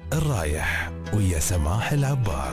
الرايح ويا سماح العبار.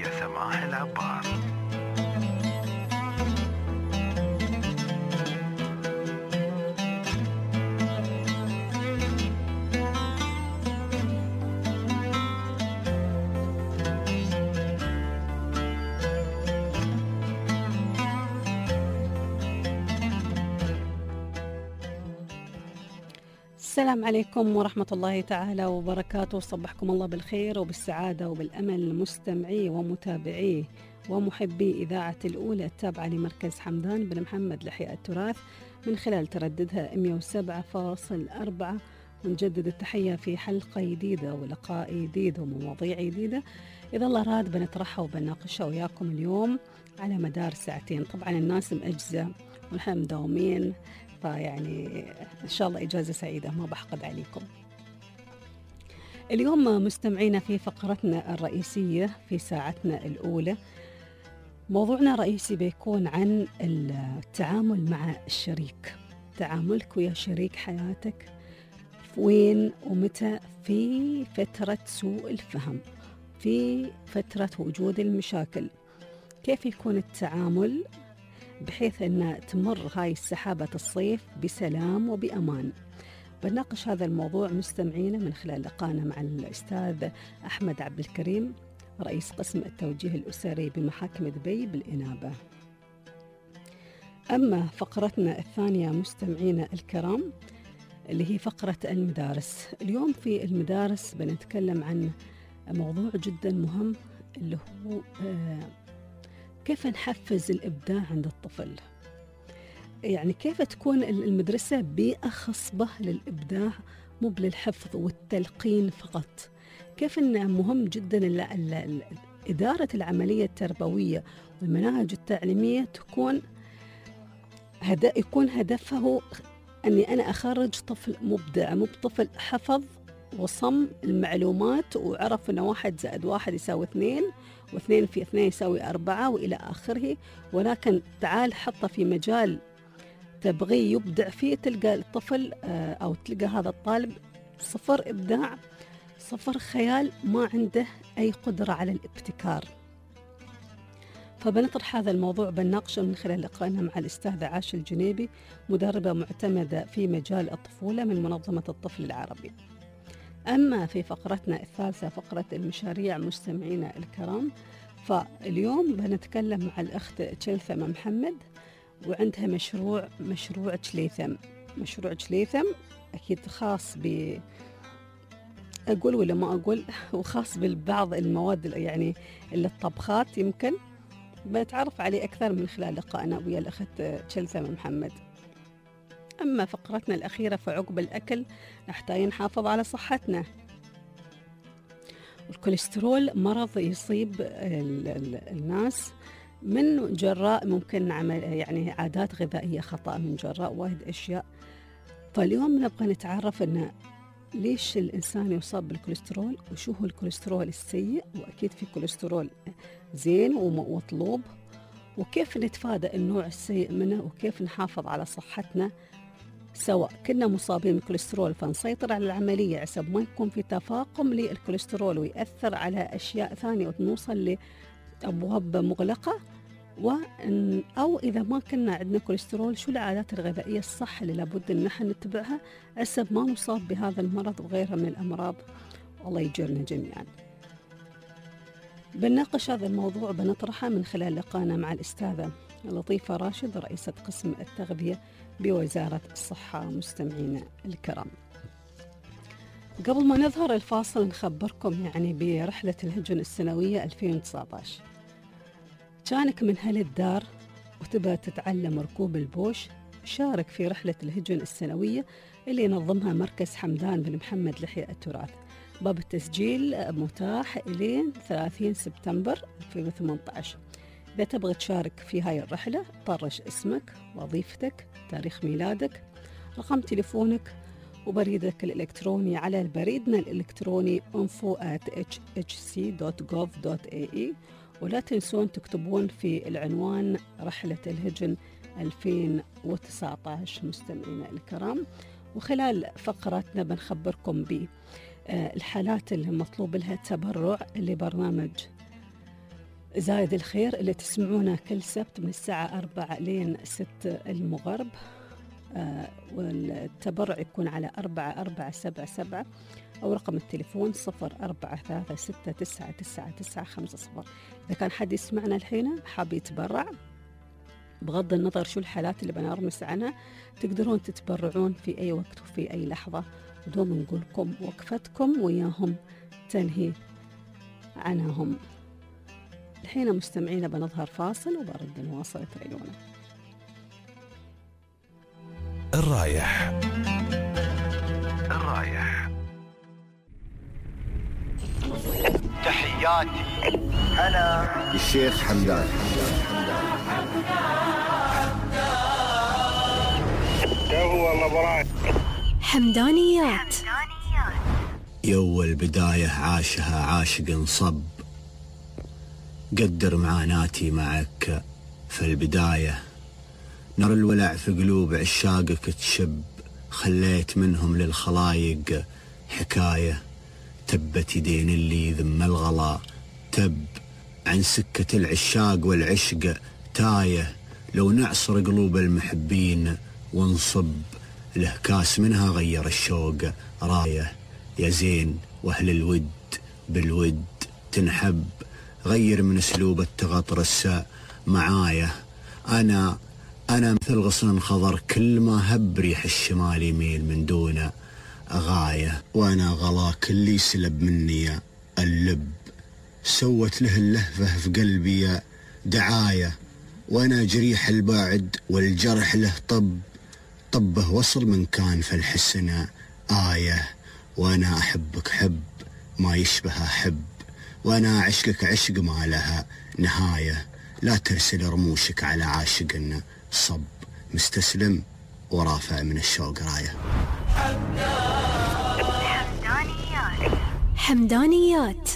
السلام عليكم ورحمة الله تعالى وبركاته. صبحكم الله بالخير وبالسعادة وبالأمل مستمعي ومتابعي ومحبي إذاعة الأولى التابعة لمركز حمدان بن محمد لإحياء التراث من خلال ترددها 107.4. ونجدد التحية في حلقة جديدة ولقاء جديد ومواضيع جديدة إذا الله راد بنطرحها وبناقشها وياكم اليوم على مدار ساعتين. طبعا الناس مأجزة ونحن مداومين، فيعني إن شاء الله إجازة سعيدة ما بحقد عليكم. اليوم مستمعينا في فقرتنا الرئيسية في ساعتنا الأولى موضوعنا الرئيسي بيكون عن التعامل مع الشريك. تعاملك ويا شريك حياتك وين ومتى في فترة سوء الفهم، في فترة وجود المشاكل، كيف يكون التعامل بحيث أن تمر هاي السحابة الصيف بسلام وبأمان. بناقش هذا الموضوع مستمعينا من خلال لقانا مع الأستاذ أحمد عبد الكريم رئيس قسم التوجيه الأسري بمحاكم دبي بالإنابة. أما فقرتنا الثانية مستمعينا الكرام اللي هي فقرة المدارس. اليوم في المدارس بنتكلم عن موضوع جدا مهم اللي هو كيف نحفز الإبداع عند الطفل. يعني كيف تكون المدرسة بيئة خصبة للإبداع مو للحفظ والتلقين فقط. كيف أنه مهم جدا إدارة العملية التربوية والمناهج التعليمية يكون هدفه أني أنا أخرج طفل مبدع، مو طفل حفظ وصم المعلومات وعرف أن 1 زائد 1 يساوي 2 و2 في 2 يساوي 4 وإلى آخره، ولكن تعال حطه في مجال تبغي يبدع فيه تلقى الطفل أو تلقى هذا الطالب صفر إبداع، صفر خيال، ما عنده أي قدرة على الابتكار. فبنطرح هذا الموضوع بنناقشه من خلال لقائنا مع الأستاذة عاشة الجنيبي مدربة معتمدة في مجال الطفولة من منظمة الطفل العربي. أما في فقرتنا الثالثة فقرة المشاريع مستمعينا الكرام، فاليوم بنتكلم مع الأخت تشلثم محمد وعندها مشروع تشليثم. مشروع تشليثم أكيد خاص أقول ولا ما أقول وخاص بالبعض المواد يعني الطبخات. يمكن بنتعرف عليه أكثر من خلال لقائنا ويا الأخت تشلثم محمد. أما فقرتنا الأخيرة فعقب الأكل نحتاج نحافظ على صحتنا. الكوليسترول مرض يصيب الناس من جراء ممكن يعني عادات غذائية خطأ، من جراء وايد أشياء. فاليوم نبغى نتعرف أن ليش الإنسان يصاب بالكوليسترول وشو هو الكوليسترول السيء، وأكيد في كوليسترول زين ومطلوب، وكيف نتفادى النوع السيء منه، وكيف نحافظ على صحتنا سواء كنا مصابين بالكوليسترول فنسيطر على العملية حسب ما يكون في تفاقم للكوليسترول ويأثر على أشياء ثانية ونوصل لأبواب مغلقة، أو إذا ما كنا عندنا كوليسترول شو العادات الغذائية الصح اللي لابد أن نحن نتبعها حسب ما نصاب بهذا المرض وغيرها من الأمراض. الله يجرنا جميعا. بنناقش هذا الموضوع بنطرحه من خلال لقانا مع الأستاذة لطيفة راشد رئيسة قسم التغذية بوزارة الصحة. مستمعينا الكرام، قبل ما نظهر الفاصل نخبركم يعني برحلة الهجن السنوية 2019. كانك من أهل الدار وتبى تتعلم ركوب البوش، شارك في رحلة الهجن السنوية اللي ينظمها مركز حمدان بن محمد لإحياء التراث. باب التسجيل متاح إلين 30 سبتمبر 2018. إذا تبغى تشارك في هاي الرحلة طرش اسمك، وظيفتك، تاريخ ميلادك، رقم تليفونك وبريدك الإلكتروني على بريدنا الإلكتروني info@hc.gov.ae. ولا تنسون تكتبون في العنوان رحلة الهجن 2019. مستمعينا الكرام، وخلال فقراتنا بنخبركم الحالات اللي مطلوب لها التبرع لبرنامج زايد الخير اللي تسمعونه كل سبت من الساعة 4 لين 6 المغرب. والتبرع يكون على 4477 أو رقم التليفون 0436999950. إذا كان حد يسمعنا الحين حاب يتبرع بغض النظر شو الحالات اللي بنرمس عنها، تقدرون تتبرعون في أي وقت وفي أي لحظة، ودوم نقول لكم وقفتكم وياهم تنهي عنهم. الحين مستمعينا بنظهر فاصل وبرد نواصل تريدونه. الرايح تحياتي أنا الشيخ حمدان. هو الله حمدانيات. يو البداية عاشها عاشق صب، قدر معاناتي معك في البداية، نر الولع في قلوب عشاقك تشب، خليت منهم للخلايق حكاية، تبت يدين اللي ذم الغلا تب، عن سكة العشاق والعشق تايه، لو نعصر قلوب المحبين ونصب له كاس منها غير الشوق رايه، يا زين واهل الود بالود تنحب، غير من اسلوب التغطرس معايا، انا مثل غصن خضر كل ما هب ريح الشمال يميل من دونه غايه، وانا غلاك اللي سلب مني اللب، سوت له اللهفه في قلبي دعايه، وانا جريح الباعد والجرح له طبه وصل من كان في الحسن آية، وانا احبك حب ما يشبه حب، وانا عشقك عشق ما لها نهاية، لا ترسل رموشك على عاشق صب، مستسلم ورافع من الشوق راية. حمدانيات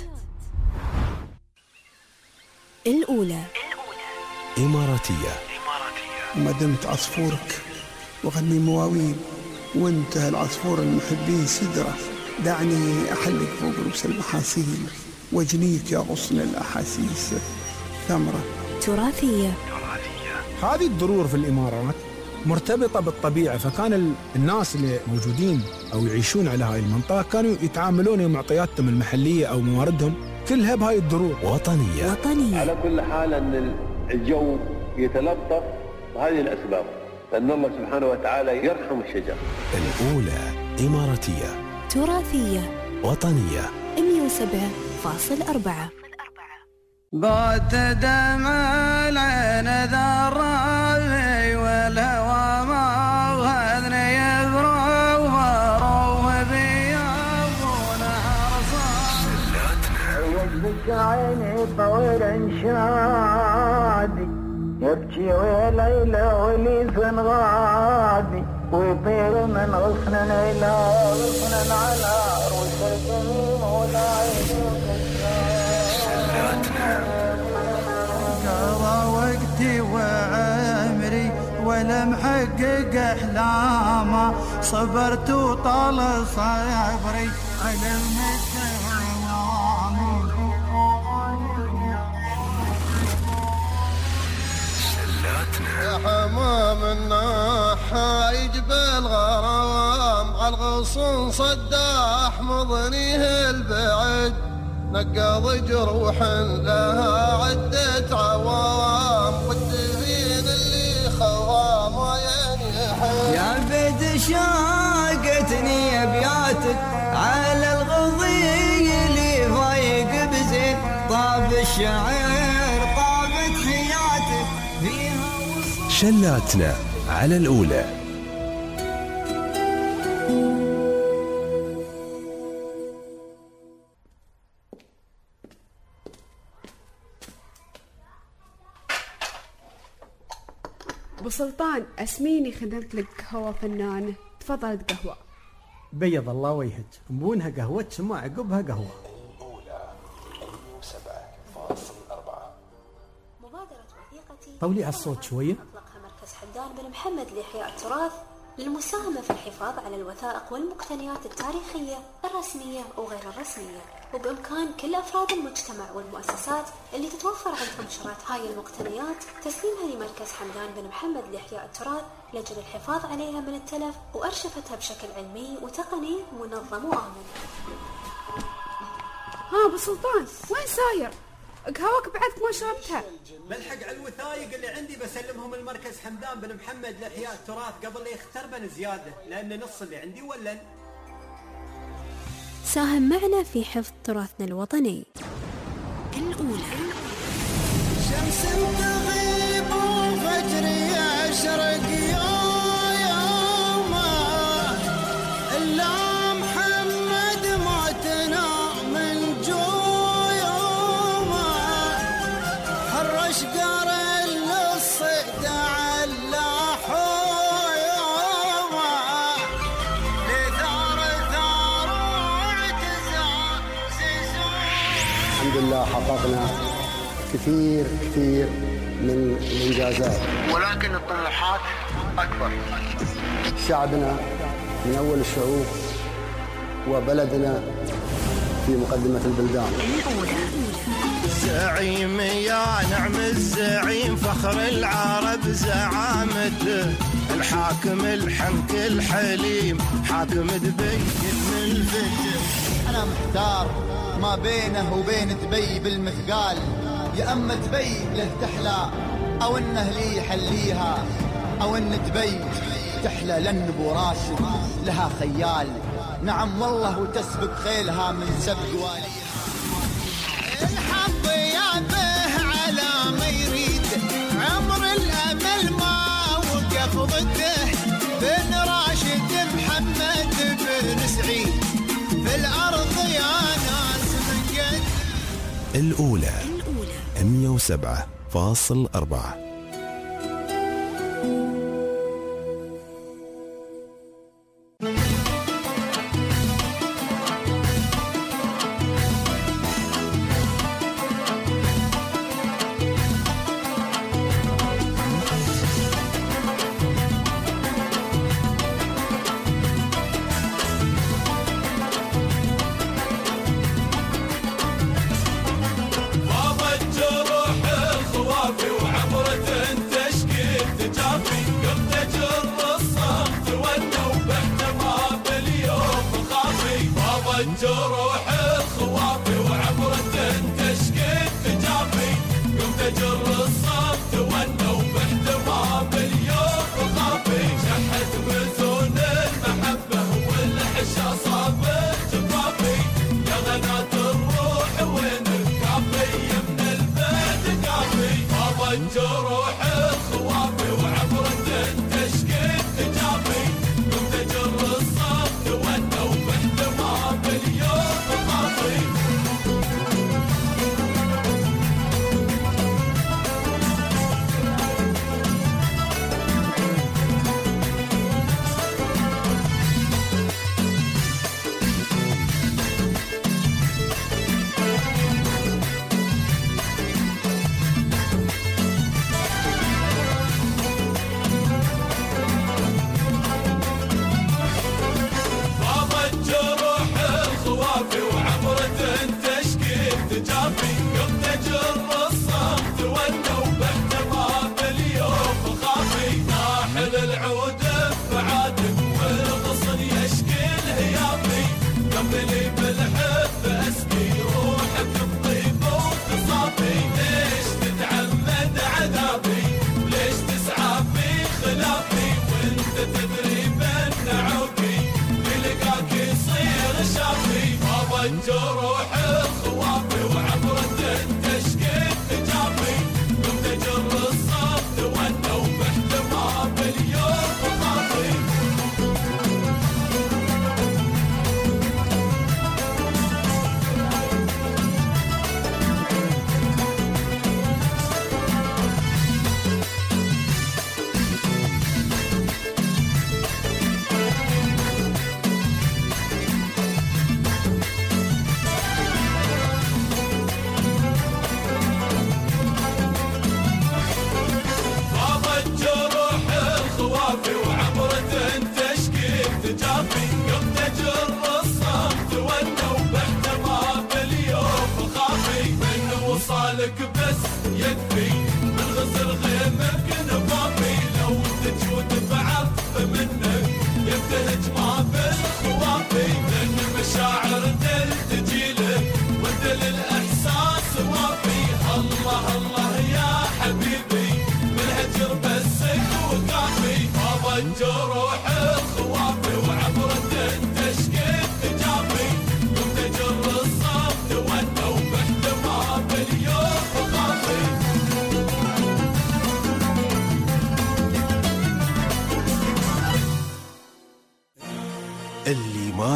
الأولى إماراتية. مدمت عصفورك وغني مواويل، وانتهى العصفور المحبين سدرة، دعني أحلق فوق رؤوس المحاسين، وجنيك يا غصن الأحاسيس ثمرة. تراثية. هذه الضرور في الإمارات مرتبطة بالطبيعة، فكان الناس اللي موجودين أو يعيشون على هاي المنطقة كانوا يتعاملون معطياتهم المحلية أو مواردهم كلها بهاي الضرور. وطنية. على كل حال أن الجو يتلطف بهذه الأسباب، لأن الله سبحانه وتعالى يرحم الشجر. الأولى إماراتية. تراثية. وطنية. 107.4. بات دمع العين ذراني والهوى ما وهذني يبرع وروه بيابون عرصان، وجدك عيني طويل شادي، يبكي وليلى وليث غادي، ويطير من غصن إلى غصن على رؤوس الجميم والعين قضى وقتي وعمري ولا محقق احلامه، صبرت وطال صبري على يا حمام الناحايج بالغرام، عالغصن صداح مضنيه البعد، نقض جروح لها عدة عوام، والدفين اللي خوام وينحب. يا بد شاقتني ابياتك على الغضي اللي ضايق بزين، طاب الشعر طابت حياتك فيها وصول. شلاتنا على الأولى. أبو سلطان أسميني خدمت لك قهوة فنانة، تفضلت قهوة. بيض الله وجهك، مبونها قهوة ثم عقبها قهوة. الأولى 107.4. مبادرة وثيقتي طولي على الصوت شوية. أطلقها مركز حمدان بن محمد لإحياء التراث للمساهمة في الحفاظ على الوثائق والمقتنيات التاريخية الرسمية وغير الرسمية. وبإمكان كل أفراد المجتمع والمؤسسات اللي تتوفر عندهم شرايط هاي المقتنيات تسليمها لمركز حمدان بن محمد لإحياء التراث لأجل الحفاظ عليها من التلف وأرشفتها بشكل علمي وتقني منظم وآمن. ها أبو سلطان وين ساير؟ قهوك بعدك ما شربتها. بلحق على الوثايق اللي عندي بسلمهم المركز حمدان بن محمد لإحياء التراث قبل لا يختربن زيادة، لأن نص اللي عندي ولن. ساهم معنا في حفظ تراثنا الوطني. الأولى. شمس تغيب وفجر يشرق يوم إلا محمد موتنا من جويوم حرش قرن للصيد على حيوم لثار الحمد لله حققنا كثير من الإنجازات، ولكن الطموحات أكبر. شعبنا من أول الشعوب وبلدنا في مقدمة البلدان. زعيم يا نعم الزعيم فخر العرب زعامته الحاكم الحنك الحليم حاكم دبي من الفتح. أنا محتار ما بينه وبين دبي بالمثقال، يا أما دبي له تحلى أو إنه لي يحليها، أو إن دبي تحلى لأن أبو راشد لها خيال. نعم والله وتسبق خيلها من سبق واليها. الحظ يابه على ما يريد عمر الأمل ما وقف ضده بن راشد محمد بن سعيد في الأرض يا ناس من قد. الأولى 107.4. جروح الخوافي وعبرة تشكيل تجافي قمت اجر الصف تونوا باحتمام اليوم خافي شحت بزون المحبة والحشا صاب الجفافي يا غنات الروح وين الكافي من البيت كافي بابا الجروح الخوافي وعبرة تشكيل تجافي قمت اجر الصف تونوا باحتمام اليوم خافي. بابا الجروح الخوافي وعبرة تشكيل تجافي قمت اجر الصف تونوا باحتمام اليوم خافي ناحل العود بعادك والغصن يشكي الهيافي كملي بالحب اسقي روحك بطيب وتصافي ليش تتعمد عذابي وليش تسعى في خلافي وانت تدري بان عوقي بلقاك يصير شافي بابا الجروح الخوافي وعبرة تشكيل تجافي قمت اجر الصف تونوا باحتمام اليوم خافي.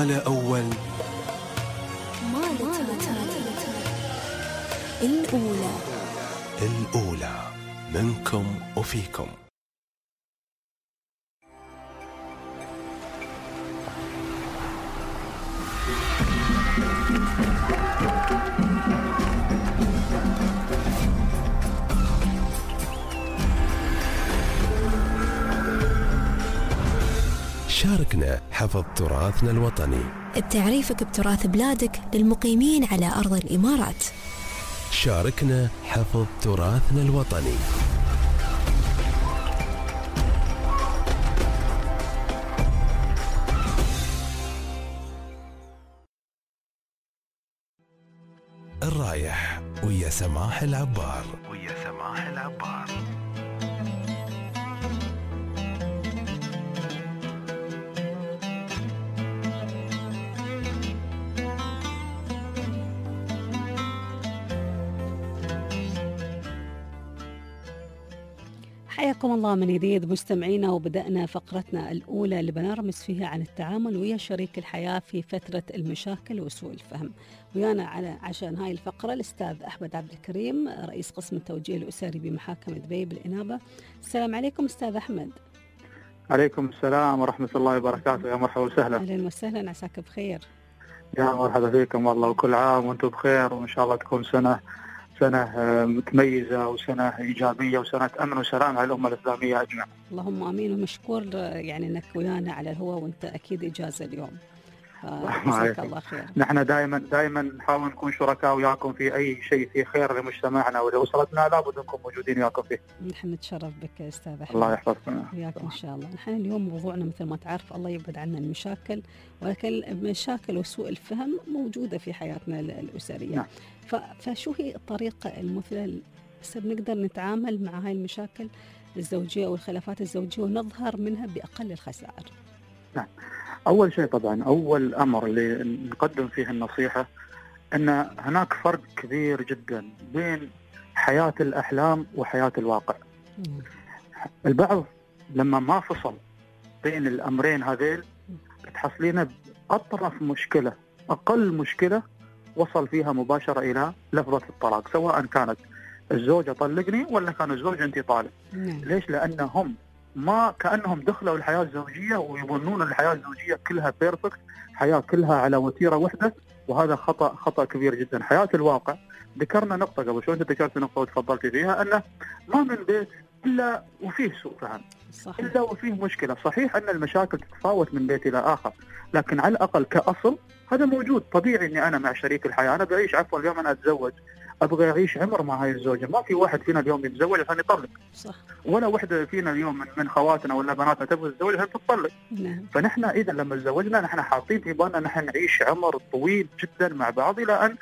ما له أول الأولى منكم وفيكم. شاركنا حفظ تراثنا الوطني. بتعريفك بتراث بلادك للمقيمين على أرض الإمارات. شاركنا حفظ تراثنا الوطني. الرايح ويا سماح العبار. حياكم الله من جديد مستمعينا، وبدأنا فقرتنا الأولى اللي بنرمز فيها عن التعامل ويا شريك الحياة في فترة المشاكل وسوء الفهم. ويانا عشان هاي الفقرة الأستاذ أحمد عبد الكريم، رئيس قسم التوجيه الأسري بمحاكم دبي بالإنابة. السلام عليكم أستاذ أحمد. عليكم السلام ورحمة الله وبركاته. يا مرحبا وسهلا. أهلا وسهلا، عساك بخير. يا مرحبا فيكم والله، وكل عام وأنتم بخير، وإن شاء الله تكون سنة متميزة وسنة إيجابية وسنة أمن وسلام على الأمة الإسلامية أجمع. اللهم آمين، ومشكور يعني أنك ويانا على الهواء وأنت أكيد إجازة اليوم. جزاك الله خير. نحن دائما نحاول نكون شركاء وياكم في أي شيء في خير لمجتمعنا ولأسرتنا، لابد أنكم موجودين وياكم فيه. نحن نتشرف بك أستاذ أحمد. الله يحفظكم وياك إن شاء الله. نحن اليوم موضوعنا مثل ما تعرف الله يبعد عنا المشاكل، ولكن المشاكل وسوء الفهم موجودة في حياتنا الأسرية. نعم. فشو هي الطريقة المثلى بنقدر نتعامل مع هاي المشاكل الزوجية والخلافات الزوجية ونظهر منها بأقل الخسائر؟ نعم. أول شيء طبعا أول أمر اللي نقدم فيه النصيحة أن هناك فرق كبير جدا بين حياة الأحلام وحياة الواقع. البعض لما ما فصل بين الأمرين هذيل تحصلين بأطرف مشكلة، أقل مشكلة وصل فيها مباشرة إلى لفظة الطلاق، سواء كانت الزوجة طلقني ولا كان الزوج أنت طالق. ليش؟ لأنهم ما كأنهم دخلوا الحياة الزوجية ويظنون الحياة الزوجية كلها بيرفكت، حياة كلها على وتيرة واحدة، وهذا خطأ كبير جدا. حياة الواقع ذكرنا نقطة قبل شوي، أنت ذكرت نقطة وتفضلت فيها، أنه ما من بيت إلا وفيه سوء فهم، إلا وفيه مشكلة. صحيح أن المشاكل تتفاوت من بيت إلى آخر، لكن على الأقل كأصل هذا موجود. طبيعي أني أنا مع شريك الحياة أنا بعيش اليوم أنا أتزوج أبغى أعيش عمر مع هاي الزوجة، ما في واحد فينا اليوم يتزوج عشان يطلق. صح. ولا واحدة فينا اليوم من خواتنا ولا بناتنا تبغى تتزوج عشان تطلق. نعم. فنحن إذا لما تزوجنا نحن حاطين في بالنا نحن نعيش عمر طويل جدا مع بعض إلى أن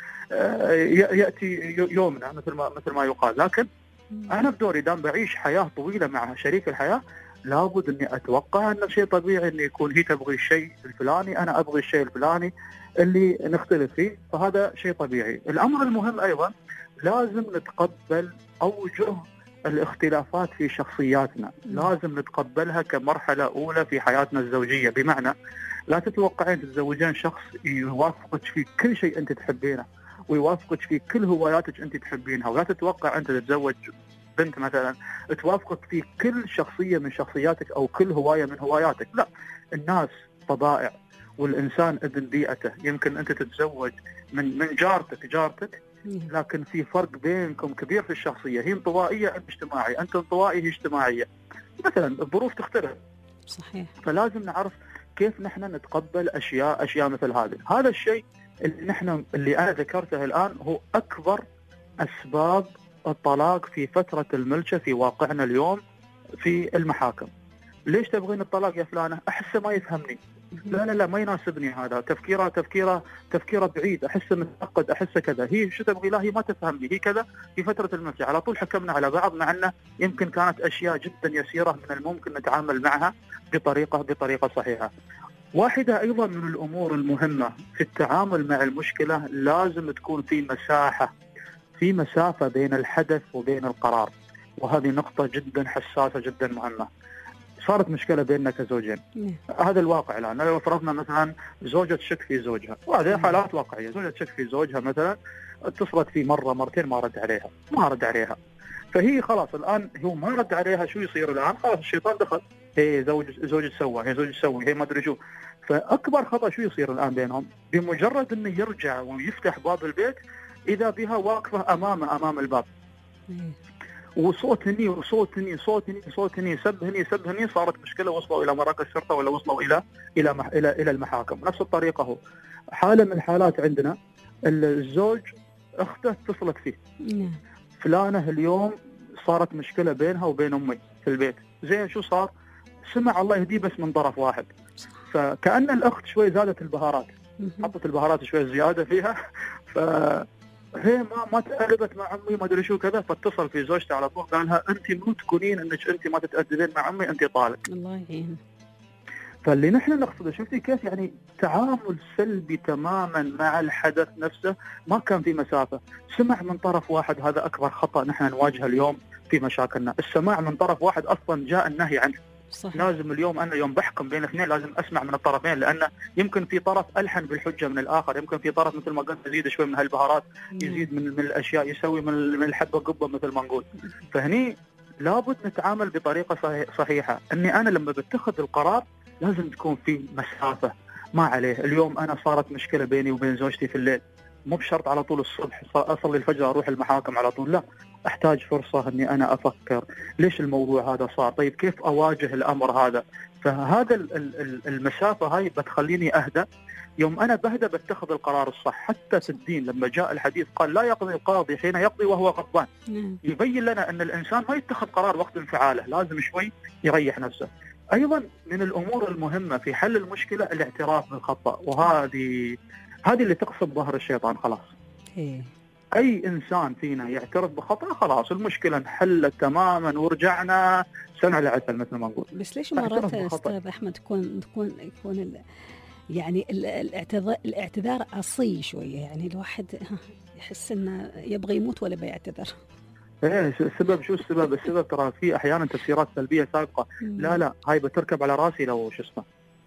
يأتي يومنا مثل ما يقال. لكن أنا بدوري دام بعيش حياة طويلة مع شريك الحياة لابد أني أتوقع أن شيء طبيعي أن يكون هي تبغي الشيء الفلاني، أنا أبغي الشيء الفلاني اللي نختلف فيه، فهذا شيء طبيعي. الأمر المهم أيضا لازم نتقبل أوجه الاختلافات في شخصياتنا، لازم نتقبلها كمرحلة أولى في حياتنا الزوجية. بمعنى لا تتوقعين تتزوجين شخص يوافقك في كل شيء أنت تحبينه ويوافقك في كل هواياتك أنت تحبينها، ولا تتوقع أنت تتزوج بنت مثلا توافقك في كل شخصية من شخصياتك أو كل هواية من هواياتك. لا، الناس طبائع، والإنسان ابن بيئته. يمكن أنت تتزوج من جارتك لكن في فرق بينكم كبير في الشخصية، هي انطوائية أم اجتماعية، أنت انطوائي هي اجتماعية مثلا، الظروف تختلف. صحيح. فلازم نعرف كيف نحن نتقبل أشياء مثل هذه. هذا الشيء اللي أنا ذكرته الآن هو أكبر أسباب الطلاق في فترة الملشة في واقعنا اليوم في المحاكم. ليش تبغين الطلاق يا فلانة؟ أحسه ما يفهمني، لا ما يناسبني، هذا تفكيره بعيد، أحسه متعقد، أحسه كذا، هي شو تبغي؟ لا هي ما تفهمني، هي كذا. في فترة الملشة على طول حكمنا على بعض، مع أنه يمكن كانت أشياء جدا يسيرة من الممكن نتعامل معها بطريقة صحيحة. واحدة أيضا من الأمور المهمة في التعامل مع المشكلة لازم تكون في مسافة بين الحدث وبين القرار، وهذه نقطة جدا حساسة جدا مهمة. صارت مشكله بيننا كزوجين. هذا الواقع الان. لو فرضنا مثلا زوجة تشك في زوجها، وهذه حالات واقعيه، زوجة تشك في زوجها مثلا، اتصلت فيه مره مرتين ما رد عليها، فهي خلاص الان هو ما رد عليها، شو يصير الان؟ خلاص الشيطان دخل، هي زوجك سوى، هي ما ادري شو. فاكبر خطا شو يصير الان بينهم؟ بمجرد انه يرجع ويفتح باب البيت اذا بها واقفه امام الباب، وصوت هني، سب هني، صارت مشكله، وصلوا الى مراكز الشرطه ولا وصلوا الى المحاكم. نفس الطريقه هو حاله من الحالات عندنا، الزوج اخته اتصلت فيه، فلانه اليوم صارت مشكله بينها وبين امي في البيت، زين شو صار؟ سمع الله يهديه بس من طرف واحد، فكأن الاخت شوي زادت البهارات، حطت البهارات شوي زياده فيها، هي ما تقلبت مع امي ما ادري شو كذا، فاتصل في زوجته على طول قال لها انت مو تكونين انك انت ما تتأدبين مع امي، انت طالق. الله يعين. فاللي نحن نقصده، شفتي كيف يعني تعامل سلبي تماما مع الحدث نفسه، ما كان في مسافه، سمع من طرف واحد. هذا اكبر خطأ نحن نواجهه اليوم في مشاكلنا، السماع من طرف واحد اصلا جاء النهي عنه. صحيح. لازم اليوم انا يوم بحكم بين اثنين لازم اسمع من الطرفين، لان يمكن في طرف الحن بالحجه من الاخر، يمكن في طرف مثل ما قلت يزيد شوي من هالبهارات، يزيد من الاشياء، يسوي من الحبه قبه مثل ما نقول. فهني لابد نتعامل بطريقه صحيحه، اني انا لما بتخذ القرار لازم تكون في مسافه ما عليه. اليوم انا صارت مشكله بيني وبين زوجتي في الليل، مو بشرط على طول الصبح اصلي الفجر اروح المحاكم على طول، لا، احتاج فرصه اني انا افكر ليش الموضوع هذا صار، طيب كيف اواجه الامر هذا. فهذا المسافه هاي بتخليني اهدى. يوم انا بهدى بتخذ القرار الصح. حتى في الدين لما جاء الحديث قال لا يقضي القاضي حين يقضي وهو غضبان، يبين لنا ان الانسان ما يتخذ قرار وقت انفعاله، لازم شوي يريح نفسه. ايضا من الامور المهمه في حل المشكله الاعتراف بالخطا، وهذه اللي تقصد ظهر الشيطان خلاص. اي انسان فينا يعترف بخطأ خلاص المشكله انحلت تماما ورجعنا سنه العسل مثل ما نقول. بس ليش مرات استاذ احمد يكون يعني الاعتذار عصي شويه، يعني الواحد يحس انه يبغى يموت ولا بيعتذر؟ ايه السبب شو السبب؟ السبب ترى في احيانا تفسيرات سلبيه سابقه. لا هاي بتركب على راسي لو شو اسمه،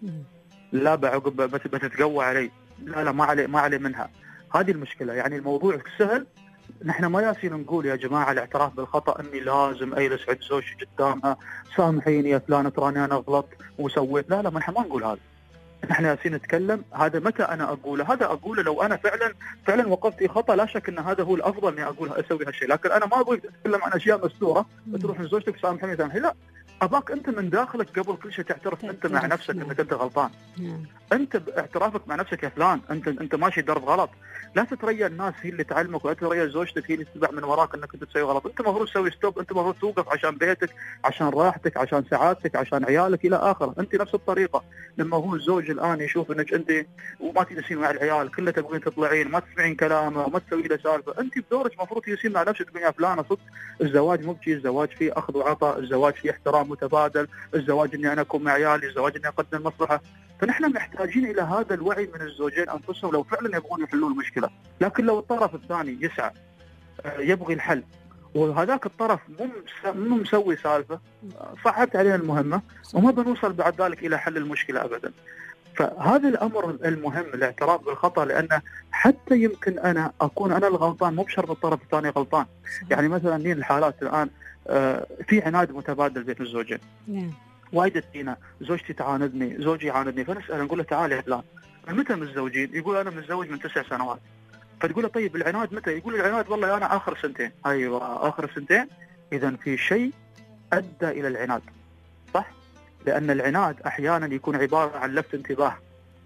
لا بعقب بتتقوى علي، لا ما علي منها. هذه المشكله. يعني الموضوع سهل، نحن ما ياسين نقول يا جماعه الاعتراف بالخطا اني لازم اجلس عند زوجتي قدامها سامحيني يا فلان تراني انا غلطت وسويت، لا ما نحن ما نقول هذا. نحن ياسين نتكلم هذا متى انا اقوله، هذا اقوله لو انا فعلا وقفت في خطا، لا شك ان هذا هو الافضل اني اسوي هالشيء. لكن انا ما ابغى اتكلم عن اشياء مستوره تروح لزوجتك سامحيني، لا، اباك انت من داخلك قبل كل شيء تعترف انت مع نفسك انك انت غلطان. انت باعترافك مع نفسك يا فلان انت ماشي درب غلط، لا تتريا الناس هي اللي تعلمك، ولا تتريا زوجتك هي اللي تتبع من وراك انك انت تسوي غلط. انت المفروض تسوي ستوب، انت المفروض توقف عشان بيتك، عشان راحتك، عشان سعادتك، عشان عيالك الى اخره. انت نفس الطريقه لما هو الزوج الان يشوف انك انت وما تجلسين مع العيال كله تبغين تطلعين، ما تسمعين كلامه وما تسوي له سالفه، انت بدورك المفروض تجلسين مع نفسك تقولين يا فلانه صدق الزواج مو بشيء، الزواج فيه اخذ وعطاء، الزواج فيه احترام متبادل، الزواج اني انا اكون مع عيالي، الزواج اني اقدم مصلحه. فنحن محتاجين الى هذا الوعي من الزوجين انفسهم لو فعلا يبغون يحلون المشكله. لكن لو الطرف الثاني يسعى يبغي الحل وهذاك الطرف مو مسوي سالفه، صعبت علينا المهمه وما بنوصل بعد ذلك الى حل المشكله ابدا. فهذا الامر المهم الاعتراف بالخطا، لانه حتى يمكن انا اكون انا الغلطان مو بشرط الطرف الثاني غلطان. يعني مثلا من الحالات الان في عناد متبادل بين الزوجين. وايد فينا زوجتي تعاندني، زوجي يعاندني، فنسال نقول له تعال يا فلان متى متزوجين؟ يقول انا متزوج من 9 سنوات. فتقول له طيب العناد متى؟ يقول العناد والله انا اخر 2 سنين. ايوه اخر 2 سنين، اذا في شيء ادى الى العناد، صح؟ لان العناد احيانا يكون عباره عن لفت انتباه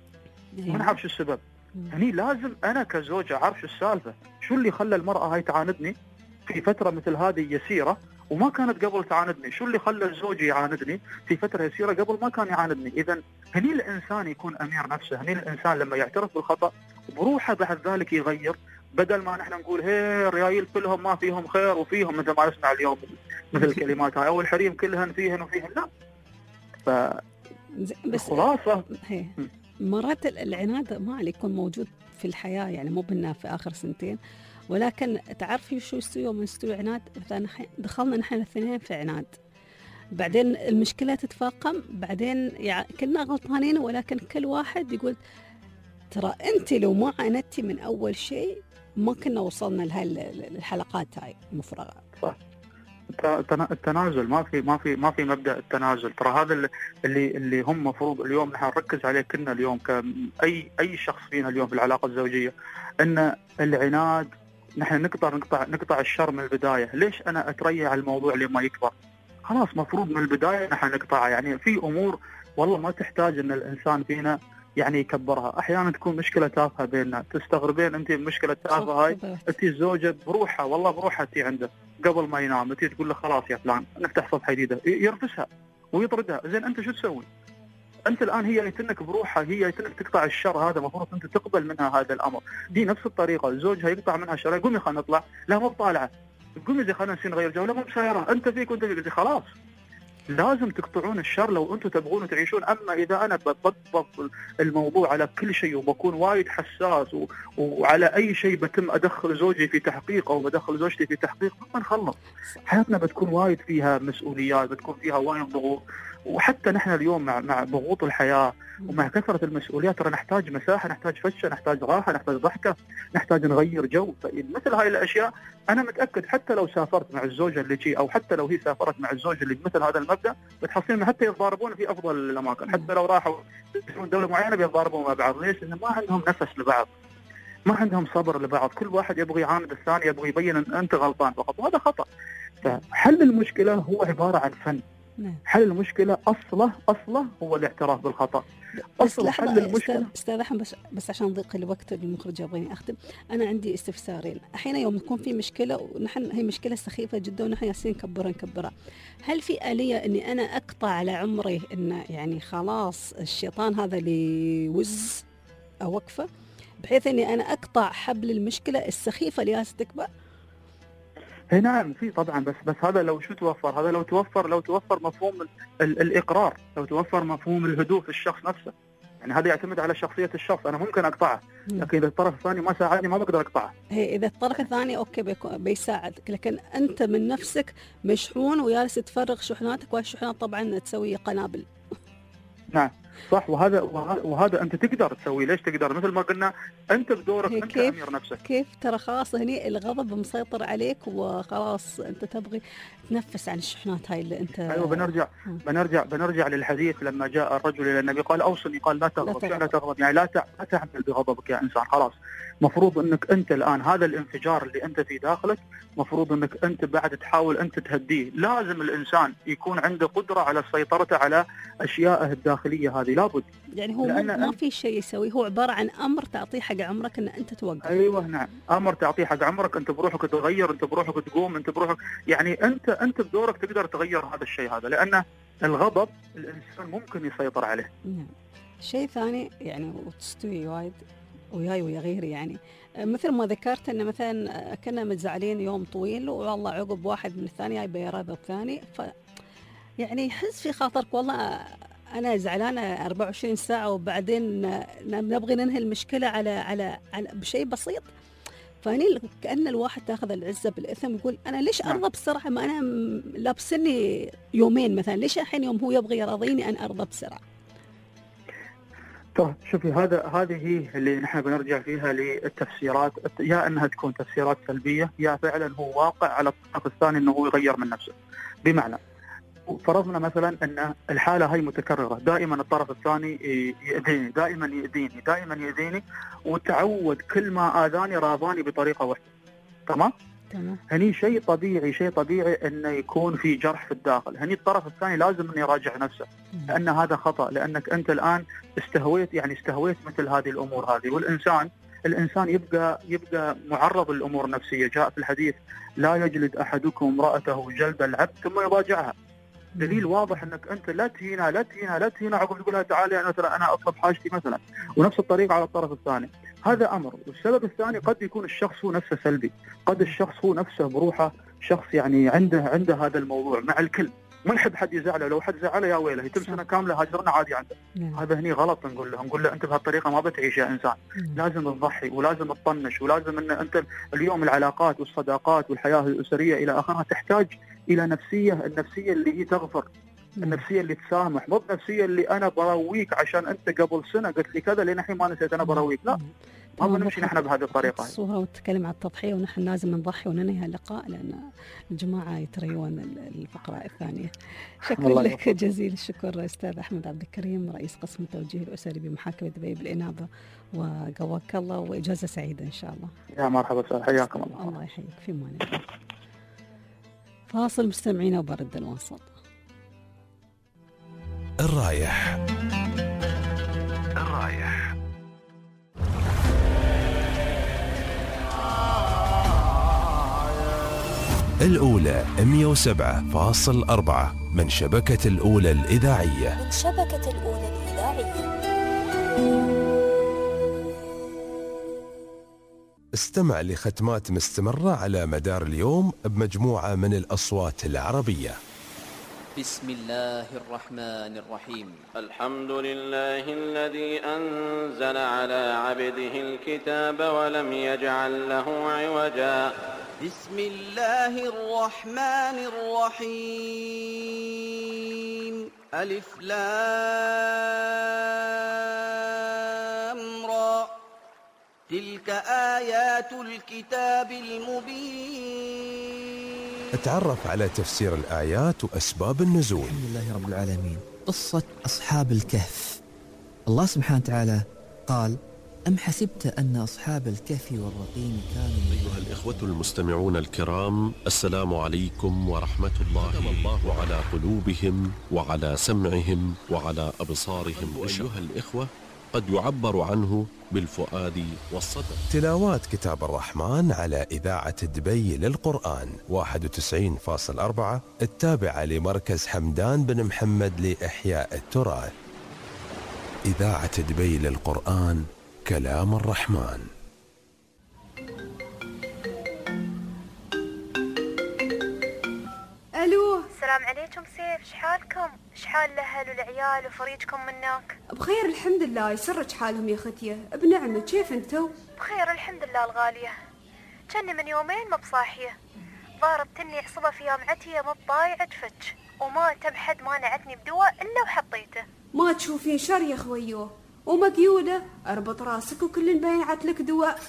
ما نعرف شو السبب. هني لازم انا كزوجة اعرف شو السالفه، شو اللي خلى المراه هاي تعاندني في فتره مثل هذه يسيره وما كانت قبل تعاندني، شو اللي خلى زوجي يعاندني في فتره يسيره قبل ما كان يعاندني. اذا هني الانسان يكون امير نفسه، هني الانسان لما يعترف بالخطا بروحه بعد ذلك يغير، بدل ما نحن نقول هي الريايل كلهم ما فيهم خير وفيهم مثل ما نسمع اليوم مثل الكلمات هاي، او الحريم كلهن فيهن وفيهن، لا. بس خلاصة مرات العناد ما يكون موجود في الحياة، يعني مو بنا في آخر 2 سنين، ولكن تعرفي شو يستوي يوم يستوي عناد؟ مثلا دخلنا نحن الاثنين في عناد، بعدين المشكلة تتفاقم، بعدين يعني كلنا غلطانين، ولكن كل واحد يقول ترى أنت لو ما عاندتي من أول شيء ما كنا وصلنا لهالحلقات هاي المفرغة. صح. التنازل ما في مبدأ التنازل. ترى هذا اللي هم مفروض اليوم نحن نركز عليه كنا اليوم كأي شخص فينا اليوم في العلاقة الزوجية، أن العناد نحن نقطع الشر من البداية. ليش أنا أتريع الموضوع لما يكبر؟ خلاص مفروض من البداية نحن نقطعها. يعني في أمور والله ما تحتاج أن الإنسان فينا يعني يكبرها. أحيانا تكون مشكلة تافهة بيننا، تستغربين أنت مشكلة تافهة هاي، أنت الزوجة بروحها والله بروحها أنت عنده قبل ما ينام أنت تقول له خلاص يا فلان نفتح صفحة جديدة، يرفسها ويطردها. زين أنت شو تسوي؟ أنت الآن هي يتنك بروحها، هي يتنك تقطع الشر هذا، مفروض أنت تقبل منها هذا الأمر. دي نفس الطريقة زوجها يقطع منها الشر، قومي خلينا نطلع، لا مو بطالعة، قومي زي خلينا نغير جو، لا مو بسيارة، أنت فيك وأنت فيك، خلاص لازم تقطعون الشر لو أنتم تبغون تعيشون. أما إذا أنا بضبط الموضوع على كل شيء وبكون وايد حساس وعلى أي شيء بتم أدخل زوجي في تحقيق أو بدخل زوجتي في تحقيق، ما نخلص. حياتنا بتكون وايد فيها مسؤوليات، بتكون فيها وايد ضغوط. وحتى نحن اليوم مع ضغوط الحياة ومع كثرة المسؤوليات ترى نحتاج مساحة، نحتاج فشة، نحتاج راحة، نحتاج ضحكة، نحتاج نغير جو. مثل هاي الأشياء أنا متأكد حتى لو سافرت مع الزوجة اللي شيء، أو حتى لو هي سافرت مع الزوج اللي مثل هذا المبدأ، بتحصلين حتى يتضاربون في أفضل الأماكن. حتى لو راحوا يسافرون دولة معينة بيتضاربون مع بعض. ليش؟ لأن ما عندهم نفس لبعض، ما عندهم صبر لبعض، كل واحد يبغي يعاند الثاني، يبغي يبين أن أنت غلطان فقط، وهذا خطأ. فحل المشكلة هو عبارة عن فن. حل المشكلة أصله هو الاعتراف بالخطأ. أصل حل المشكلة. أستاذ أحمد بس عشان ضيق الوقت المخرج يبغيني أختم، أنا عندي استفسارين. أحيانا يوم تكون في مشكلة ونحن هي مشكلة سخيفة جدا ونحن ياسين نكبرها، هل في آلية إني أنا أقطع على عمري إنه يعني خلاص الشيطان هذا اللي وز أوقفه، بحيث إني أنا أقطع حبل المشكلة السخيفة اللي جالسة تكبر؟ نعم في طبعا، بس هذا لو شو توفر؟ هذا لو توفر مفهوم الإقرار، لو توفر مفهوم الهدوء في الشخص نفسه. يعني هذا يعتمد على شخصية الشخص. أنا ممكن أقطعه، لكن إذا الطرف الثاني ما ساعدني ما بقدر أقطعه. إذا الطرف الثاني أوكي بيساعدك، لكن أنت من نفسك مشحون ويالس تفرغ شحناتك، والشحنات طبعا تسوي قنابل. نعم صح. وهذا أنت تقدر تسوي. ليش تقدر؟ مثل ما قلنا أنت بدورك أنت أمير نفسك. كيف ترى خلاص هني الغضب مسيطر عليك وخلاص أنت تبغي تنفس عن الشحنات هاي اللي أنت. أيوة بنرجع للحديث لما جاء الرجل إلى النبي قال أوصني، قال لا تغضب يعني لا تعمل بغضبك يا إنسان. خلاص مفروض أنك أنت الآن هذا الانفجار اللي أنت في داخلك مفروض أنك أنت بعد تحاول أنت تهديه. لازم الإنسان يكون عنده قدرة على السيطرة على أشيائه الداخلية هذه، لابد. يعني هو ما في شيء يسوي، هو عبارة عن أمر تعطيه حق عمرك أن أنت توقف. أيوة نعم، أمر تعطيه حق عمرك، أنت بروحك تغير، أنت بروحك تقوم، أنت بروحك يعني أنت بدورك تقدر تغير هذا الشيء هذا، لأن الغضب الإنسان ممكن يسيطر عليه. نعم. شيء ثاني يعني وتستوي وايد وياي ويا غيري، يعني مثل ما ذكرت أن مثلا كنا متزعلين يوم طويل والله عقب واحد من الثاني يبي يرضى الثاني، يعني يحس في خاطرك والله أنا زعلانة 24 ساعة وبعدين نبغي ننهي المشكلة على بشيء بسيط. فاني كأن الواحد تاخذ العزة بالإثم، يقول أنا ليش أرضى بسرعة؟ ما أنا لابسني يومين مثلا، ليش الحين يوم هو يبغي يرضيني أن أرضى بسرعة؟ طيب شوفي هذه هي اللي نحن بنرجع فيها للتفسيرات، يا أنها تكون تفسيرات سلبية يا فعلا هو واقع على الطرف الثاني أنه هو يغير من نفسه. بمعنى فرضنا مثلا أن الحالة هاي متكررة، دائما الطرف الثاني يأذيني، دائما يأذيني وتعود كل ما آذاني راضاني بطريقة واحدة. تمام؟ هني شيء طبيعي أنه يكون في جرح في الداخل. هني الطرف الثاني لازم أن يراجع نفسه، لأن هذا خطأ، لأنك أنت الآن استهويت مثل هذه الأمور هذه. والإنسان يبقى معرض للأمور النفسية. جاء في الحديث لا يجلد أحدكم امرأته جلد العبد ثم يراجعها. دليل واضح انك انت لا تهينها عقب تقولها تعالي انا اطلب حاجتي مثلا، ونفس الطريقه على الطرف الثاني. هذا امر. والسبب الثاني قد يكون الشخص هو نفسه سلبي، قد الشخص هو نفسه بروحه شخص يعني عنده هذا الموضوع مع الكل، ما يحب حد يزعله، لو حد زعله يا ويله يتم سنه كامله هاجرنا عادي عنده. هذا هني غلط. نقول له انت بهالطريقه ما بتعيش يا انسان، لازم تضحي ولازم تطنش، ولازم ان انت اليوم العلاقات والصداقات والحياه الاسريه الى اخرها تحتاج الى النفسيه اللي هي تغفر، النفسيه اللي تسامح، مو بنفسيه اللي انا برويك عشان انت قبل سنه قلت لي كذا لين الحين ما نسيت انا برويك. لا، ما بنمشي نحن بهذه الطريقه. الصوره وتتكلم عن التضحيه، ونحن لازم نضحي وننهي اللقاء لان الجماعه يتريون الفقره الثانيه. شكرا لك جزيل الشكر استاذ احمد عبد الكريم، رئيس قسم التوجيه الاسري بمحاكمه دبي بالانابه، وقواك الله واجازه سعيده ان شاء الله. يا مرحبا استاذ، حياكم الله. الله يحييك، في امان الله. فاصل مستمعينا وبرد الوسط. الرايح الأولى 107.4 من شبكة الأولى الإذاعية. استمع لختمات مستمرة على مدار اليوم بمجموعة من الأصوات العربية. بسم الله الرحمن الرحيم. الحمد لله الذي أنزل على عبده الكتاب ولم يجعل له عوجا. بسم الله الرحمن الرحيم. ألف لام را. تلك آيات الكتاب المبين. اتعرف على تفسير الآيات وأسباب النزول. الحمد لله رب العالمين. قصة أصحاب الكهف. الله سبحانه وتعالى قال: أم حسبت أن أصحاب الكهف والرقيم كانوا. أيها الإخوة المستمعون الكرام، السلام عليكم ورحمة الله. ختم الله على قلوبهم وعلى سمعهم وعلى أبصارهم. أيها الإخوة، قد يعبر عنه بالفؤاد والصدر. تلاوات كتاب الرحمن على إذاعة دبي للقرآن 91.4 التابعة لمركز حمدان بن محمد لإحياء التراث. إذاعة دبي للقرآن، كلام الرحمن. الو، السلام عليكم سيف، شحالكم؟ شحال الاهل والعيال وفريجكم منك؟ بخير الحمد لله. يسرج حالهم يا ختيه؟ بنعمه. كيف انتو؟ بخير الحمد لله الغاليه. كاني من يومين ما بصاحيه، ضاربتني عصبه في يامعتي ما بضايعه فتش، وما تم حد ما نعتني بدواء الا وحطيته. ما تشوفين شر يا خويو، ومقيوده اربط راسك وكل بينعت لك دواء.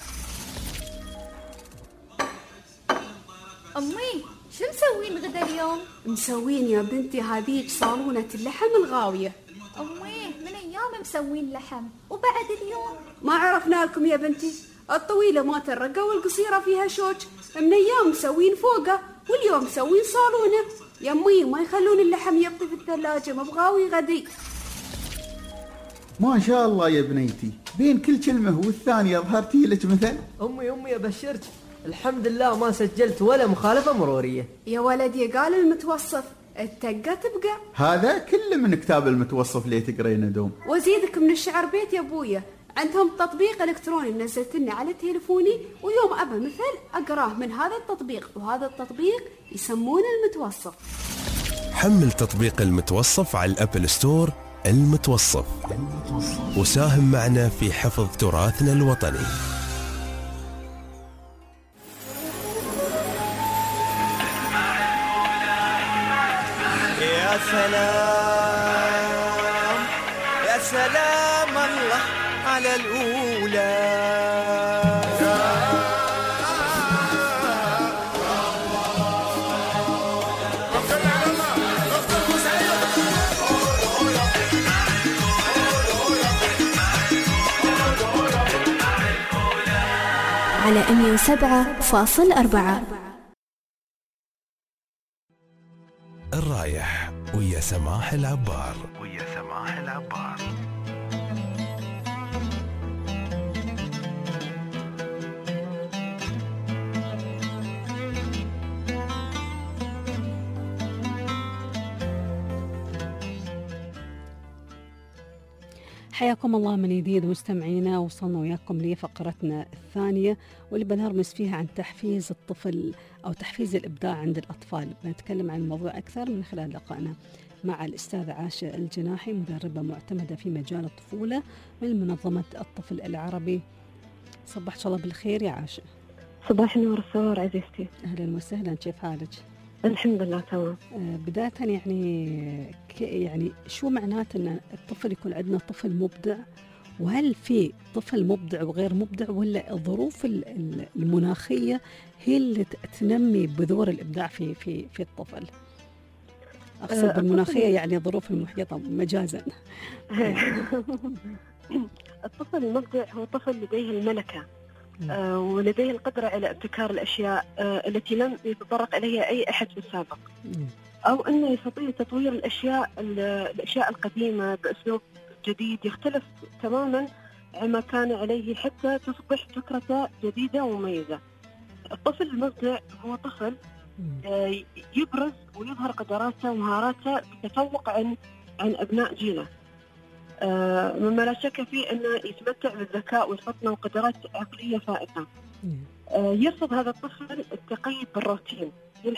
امي شو مسوين غدا اليوم؟ مسوين يا بنتي هذيك صالونة اللحم الغاوية. أمي من أيام مسوين لحم وبعد اليوم ما عرفنا لكم يا بنتي، الطويلة ما ترقى والقصيرة فيها شوج. من أيام مسوين فوقه واليوم مسوين صالونة. يا أمي ما يخلون اللحم يبطي في الثلاجة، مبغاوي غدي. ما شاء الله يا بنيتي، بين كل كلمة والثانية ظهرتي لك مثل. أمي أبشرك، الحمد لله ما سجلت ولا مخالفة مرورية. يا ولدي قال المتوصف التقى تبقى. هذا كله من كتاب المتوصف اللي تقرينه دوم. وزيدك من الشعر بيت يا ابويا، عندهم تطبيق الكتروني نزلت لنا على تليفوني، ويوم ابى مثل اقراه من هذا التطبيق، وهذا التطبيق يسمونه المتوصف. حمل تطبيق المتوصف على الابل ستور. المتوصف، وساهم معنا في حفظ تراثنا الوطني. يا سلام يا سلام الله على الأولى. على 107.4 الرايح ويا سماح العبار. حياكم الله من جديد مستمعينا. وصلنا وياكم لفقرتنا الثانية واللي بنرمز فيها عن تحفيز الطفل أو تحفيز الإبداع عند الأطفال. بنتكلم عن الموضوع أكثر من خلال لقائنا مع الأستاذة عاشة الجناحي، مدربة معتمدة في مجال الطفولة من منظمة الطفل العربي. صباح الله بالخير يا عاشة. صباح النور السرور عزيزتي. أهلا وسهلا، كيف حالك؟ الحمد لله تمام. بداية يعني شو معناته أن الطفل يكون عندنا طفل مبدع؟ وهل في طفل مبدع وغير مبدع، ولا الظروف المناخية هي اللي تنمي بذور الإبداع في الطفل؟ أقصد بالمناخية يعني الظروف المحيطة مجازا. الطفل المبدع هو طفل لديه الملكة ولديه القدرة على ابتكار الأشياء التي لم يتطرق إليها أي أحد في السابق، أو أنه يستطيع تطوير الأشياء القديمة بأسلوب جديد يختلف تماما عما كان عليه حتى تصبح فكرته جديدة ومميزة. الطفل المبدع هو طفل يبرز ويظهر قدراته ومهاراته بتفوق عن أبناء جيله، مما لا شك فيه أنه يتمتع بالذكاء والفطنة وقدرات عقلية فائقة. يرفض هذا الطفل التقيد بالروتين،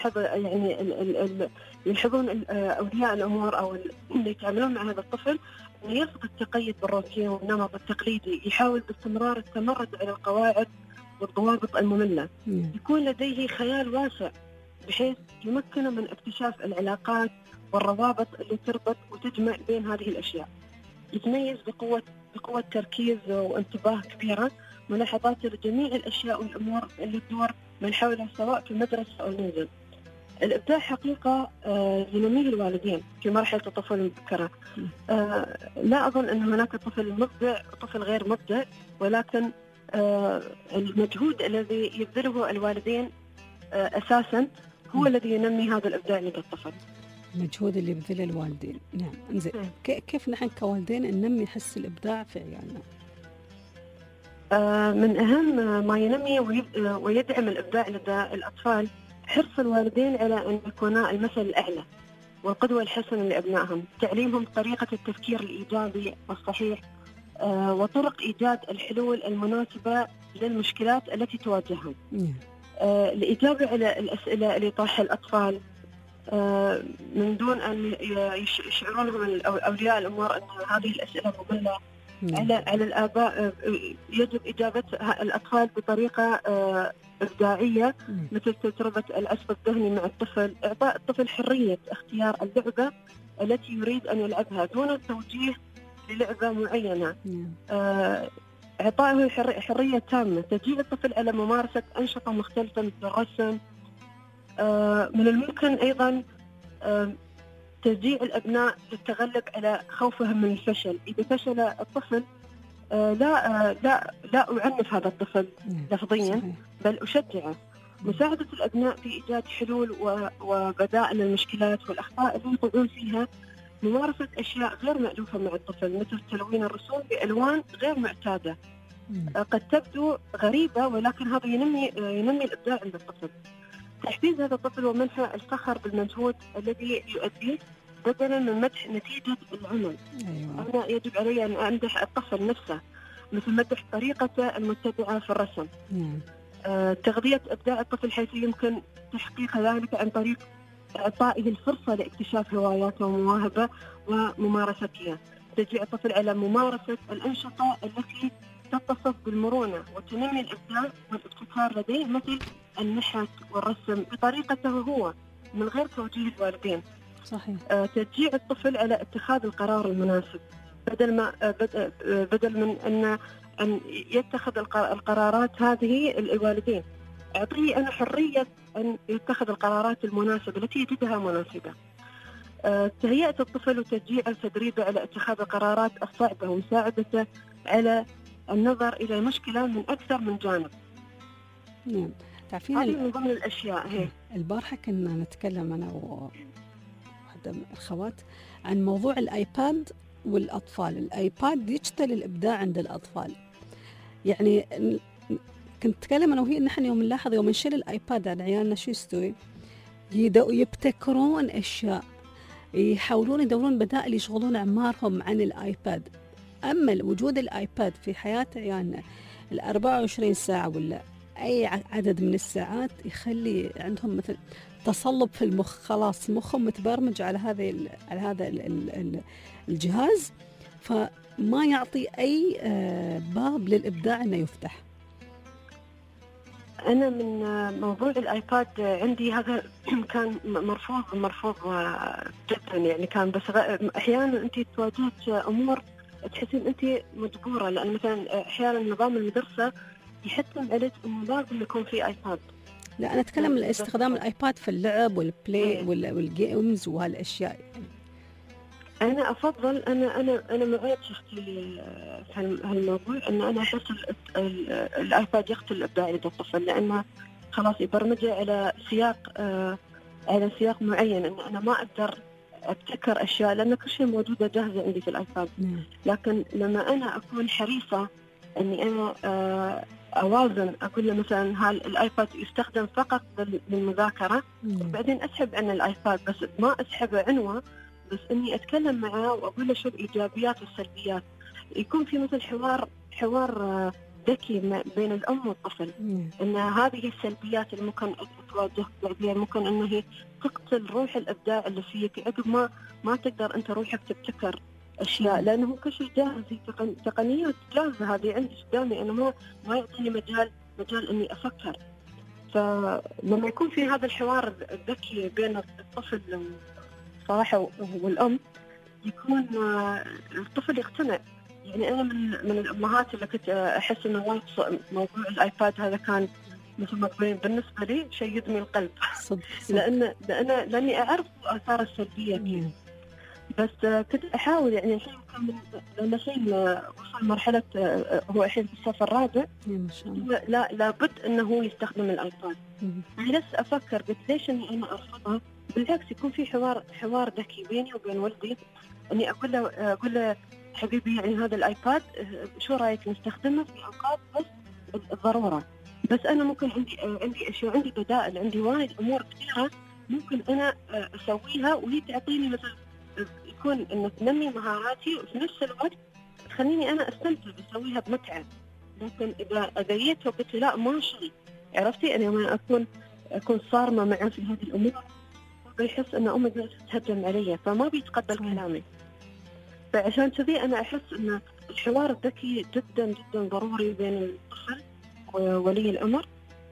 يلحظون أولياء الأمور أو اللي يتعاملون مع هذا الطفل أنه يرفض التقيد بالروتين والنمط التقليدي، يحاول باستمرار التمرد على القواعد والضوابط المملة. يكون لديه خيال واسع بحيث يمكنه من اكتشاف العلاقات والروابط اللي تربط وتجمع بين هذه الأشياء. يتميز بقوة تركيز وانتباه كبيرة، ملاحظاته لجميع الأشياء والأمور اللي تدور من حوله سواء في المدرسة أو المنزل. الإبداع حقيقة ينميه الوالدين في مرحلة الطفولة المبكرة. لا أظن أن هناك طفل مبدع وطفل غير مبدع، ولكن المجهود الذي يبذله الوالدين أساسا هو الذي ينمي هذا الإبداع لدى الطفل. المجهود اللي يبذله الوالدين. نعم. انزين، كيف نحن كوالدين ننمي حس الإبداع في عيالنا؟ من أهم ما ينمي ويدعم الإبداع لدى الأطفال حرص الوالدين على أن يكونا المثل الأعلى والقدوة الحسنة لأبنائهم، تعليمهم طريقة التفكير الإيجابي والصحيح وطرق إيجاد الحلول المناسبة للمشكلات التي تواجههم. الإجابة على الأسئلة اللي يطرحها الأطفال من دون أن يشعرونهم أولياء الأمور أن هذه الأسئلة مملة. على الآباء يجب إجابة الأطفال بطريقة إبداعية، مثل تجربة العصف الذهني مع الطفل، إعطاء الطفل حرية اختيار اللعبة التي يريد أن يلعبها دون توجيه للعبة معينة. إعطائه حرية تامة، تشجيع الطفل على ممارسة أنشطة مختلفة مثل الرسم. من الممكن أيضا تشجيع الأبناء للتغلب على خوفهم من الفشل. إذا فشل الطفل لا أعنف هذا الطفل لفظيا، بل أشجعه. مساعدة الأبناء في إيجاد حلول وبدائل المشكلات والأخطاء اللي يقعون فيها. ممارسة أشياء غير مألوفة مع الطفل مثل تلوين الرسوم بألوان غير معتادة قد تبدو غريبة، ولكن هذا ينمي الإبداع عند الطفل. تحفيز هذا الطفل ومنحه الفخر بالمجهود الذي يؤديه بدلا من مدح نتيجة العمل. أنا يجب علي أن أمدح الطفل نفسه، مثل مدح طريقته المتبعة في الرسم. تغذية إبداع الطفل حيث يمكن تحقيق ذلك عن طريق إعطائه الفرصة لاكتشاف هواياته ومواهبه وممارستها. تشجيع الطفل على ممارسة الأنشطة التي تتصف بالمرونة وتنمي الإبداع والابتكار لديه، مثل النحت والرسم بطريقته هو من غير توجيه الوالدين. صحيح. تشجيع الطفل على اتخاذ القرار المناسب بدل من أن يتخذ القرارات هذه الوالدين. أعطيه أنا حرية أن يتخذ القرارات المناسبة التي يجدها مناسبة. تهيئة الطفل وتشجيع تدريبه على اتخاذ القرارات الصعبة ومساعدته على النظر إلى المشكلة من أكثر من جانب. نعم. تعرفين هذه من ضمن الأشياء. هي البارحة كنا نتكلم أنا وواحدة من الأخوات عن موضوع الآيباد والأطفال. الآيباد يقتل الإبداع عند الأطفال. يعني كنت أتكلم أنا وهي نحن يوم نلاحظ يوم نشيل الآيباد عن عيالنا شو يستوي؟ يبتكرون أشياء، يحاولون يدورون بدائل يشغلون أعمارهم عن الآيباد. أما وجود الآيباد في حياة عيالنا 24 ساعة ولا أي عدد من الساعات يخلي عندهم مثل تصلب في المخ، خلاص مخهم متبرمج على هذا الجهاز، فما يعطي أي باب للإبداع إنه يفتح. أنا من موضوع الآيباد عندي هذا كان مرفوض جدا يعني. كان بس أحيانا أنت تواجهت أمور تحسين أنت مجبورة، لأن مثلا أحيانا نظام المدرسة يحتم عليك إنه لازم يكون في آيباد. لا أنا أتكلم عن استخدام الآيباد في اللعب والبلاي والجيمز وهالأشياء. أنا أفضل أنا معاك شختي في هالموضوع، إن أنا أحس الآيباد يقتل الإبداع لدى الطفل، لأنه خلاص يبرمجه على سياق معين، إن أنا ما أقدر أبتكر أشياء لأن كل شيء موجودة جاهزة عندي في الآيباد. لكن لما أنا أكون حريصة إني أنا أوازن، أقول له مثلا الآيباد يستخدم فقط للمذاكرة، بعدين أسحب عن الآيباد، بس ما أسحبه عنوة، بس إني أتكلم معه وأقول له شو الإيجابيات والسلبيات. يكون في مثل حوار ذكي بين الأم والطفل، إن هذه السلبيات اللي ممكن تواجهك بعدين، ممكن إنه هي تقتل روح الإبداع اللي فيك، عقب ما تقدر أنت روحك تبتكر أشياء، لأنه كل شيء جاهز، تقنيات جاهزة هذه عندي قدامي، أنا ما يعطيني مجال إني أفكر. فلما يكون في هذا الحوار الذكي بين الطفل صراحة والأم، يكون الطفل يقتنع. يعني أنا من الأمهات اللي كنت أحس إنه وايد موضوع الآيباد هذا كان مثل ما تقولين بالنسبة لي شيء يدمي القلب، لأني أعرف الآثار السلبية فيه. بس كنت أحاول يعني الحين لما وصل مرحلة هو الحين في الصف الرابع، لابد إنه هو يستخدم الآيباد. أنا لسه أفكر قلت ليش إني أنا أرفضها، بالعكس يكون في حوار ذكي بيني وبين ولدي، إني أقول له حبيبي يعني هذا الآيباد شو رأيك نستخدمه في أوقات بس الضرورة، بس أنا ممكن عندي أشياء، عندي بدائل، عندي وايد أمور كثيرة ممكن أنا أسويها، وهي تعطيني مثل يكون إنه تنمي مهاراتي، وفي نفس الوقت تخليني أنا أستمتع بسويها بمتعة. ممكن إذا جيت وقلت لا ما شيء، عرفتي أنا ما أكون صارمة معه في هذه الأمور، بيحس أن أمي تهجم علي، فما بيتقبل كلامي. فعشان كذي أنا أحس أن الحوار الذكي جدا جدا ضروري بين الطفل وولي الأمر،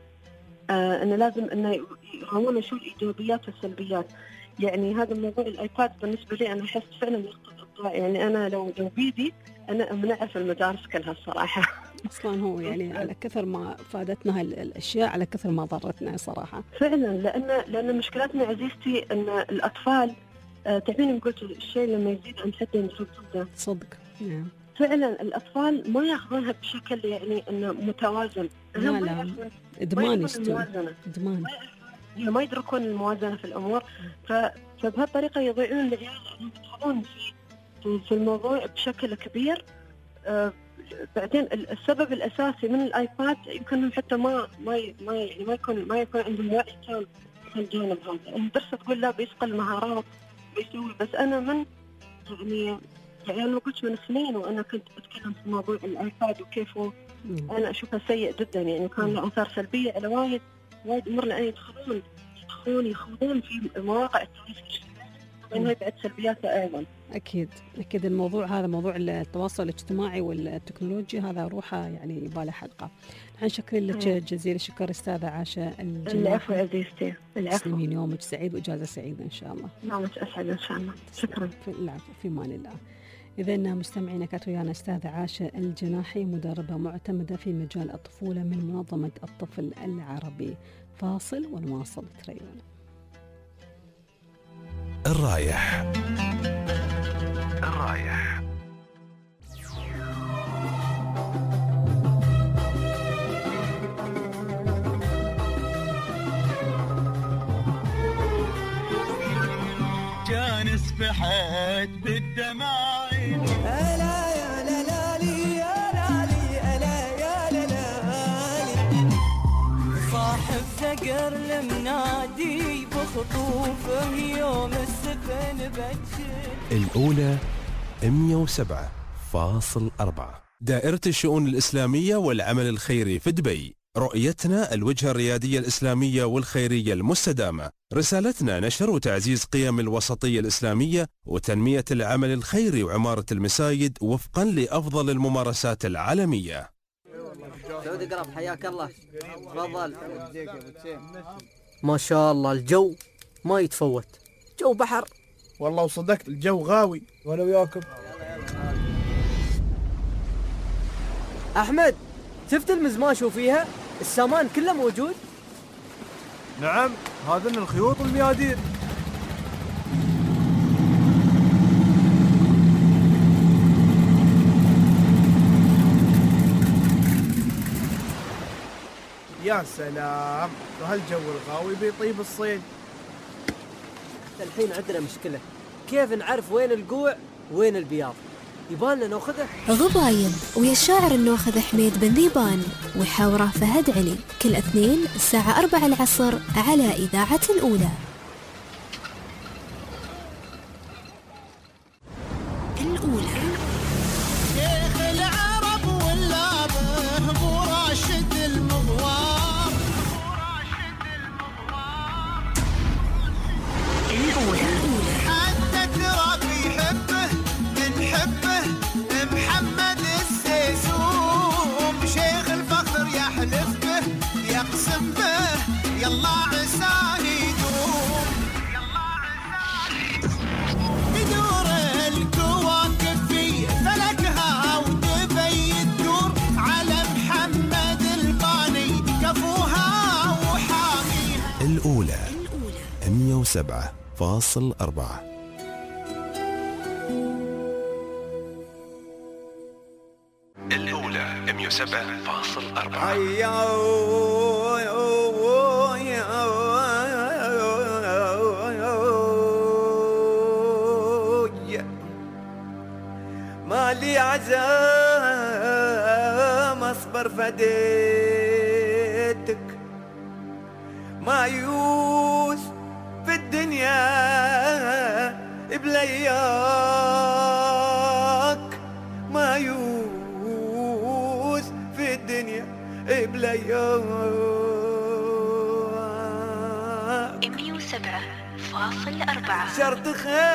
أنه لازم أنه يراونا شو الإيجابيات والسلبيات. يعني هذا الموضوع الآيباد بالنسبة لي أنا أحس فعلا يقتل الإبداع، يعني أنا لو بيدي أنا أمنعه في المدارس كلها الصراحة. أصلا هو يعني على كثر ما فادتنا الأشياء على كثر ما ضرتنا صراحة. فعلا لأن مشكلتنا عزيزتي أن الأطفال تعرفين قلت الشيء لما يزيد عن حده ينفذ ضده. صدق. فعلا الأطفال ما يأخذونها بشكل يعني إنه متوازن. لا إدمان إدمان. ما يدركون الموازنة في الأمور، فبهالطريقة يضيعون العيال أنهم يدخلون في الموضوع بشكل كبير. بعدين السبب الأساسي من الآيباد يمكن حتى ما يكون عندهم وعي كامل في الجانب هذا. المدرسة تقول لا بيسقل المهارات بيسوي، بس أنا من يعني أنا قلت من سنين وأنا كنت أتكلم في موضوع الآيباد وكيفه أنا أشوفه سيء جدا، يعني كان له آثار سلبية على وايد أمور، لأن يخوضون في مواقع التواصل الاجتماعي، وإنه بعد سلبياته أيضا. أكيد الموضوع هذا موضوع التواصل الاجتماعي والتكنولوجيا هذا روحه يعني يباله حلقة. نحن شكرا لك جزيل الشكر أستاذة عاشة الجناحي. العفو عزيزتي، العفو. يومك سعيد وإجازة سعيدة إن شاء الله. يومك أسعد إن شاء الله. شكرا. العفو، في مان الله. إذا مستمعينا كانت ويانا أستاذة عاشة الجناحي، مدربة معتمدة في مجال الطفولة من منظمة الطفل العربي. فاصل ونواصل تريون. الرايح كان سفحت بالدماعي ألا يا لالي يا لالي ألا يا لالي، صاحب ثقر المنادي بخطوفه يوم السفن بتشد. الأولى 107.4 دائرة الشؤون الإسلامية والعمل الخيري في دبي. رؤيتنا الوجهة الريادية الإسلامية والخيرية المستدامة. رسالتنا نشر وتعزيز قيم الوسطية الإسلامية وتنمية العمل الخيري وعمارة المساجد وفقا لأفضل الممارسات العالمية. سعودي قرب حياك الله. تفضل. ما شاء الله الجو ما يتفوت، جو بحر. والله وصدقت الجو غاوي. وانا وياكم. احمد شفت المزماش وفيها السامان كله موجود؟ نعم هذن الخيوط والميادين. يا سلام، وهالجو الغاوي بيطيب الصيد. الحين عندنا مشكلة، كيف نعرف وين القوع وين البياض؟ يبالنا ناخذه. غبايب ويا الشاعر الناخذ حميد بن ذيبان وحاوره فهد علي، كل اثنين الساعة 4 العصر على إذاعة الأولى. شيخ العرب واللابه ابو راشد المغوار. حتى ترى يحبه بنحبه محمد السيسوم. شيخ الفخر يحلف به يقسم به يلا عساه يدوم. يدور الكواكب في فلكها وتبي تدور على محمد الباني كفوها وحاميها. الأولى 107.4. الأولى 107.4. مالي عزام اصبر فديتك، مايوس في الدنيا بلياك، مايوس في الدنيا بلياك. 107.4. شرط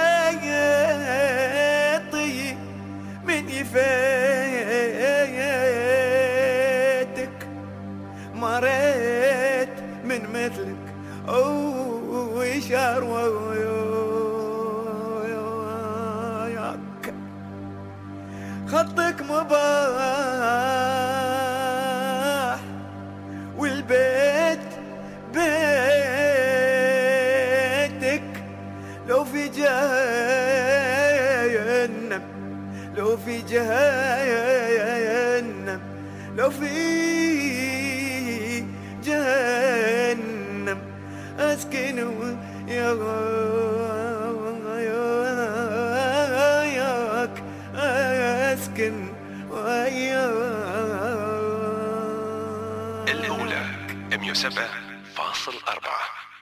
خيطي من يفيتك، مريت من مثلك وشار وياك. خطك مباح والبيت بيتك، لو في جهنم لو في جهنم لو في جهنم أسكن وياك، أسكن وياك. الأولى 107.4.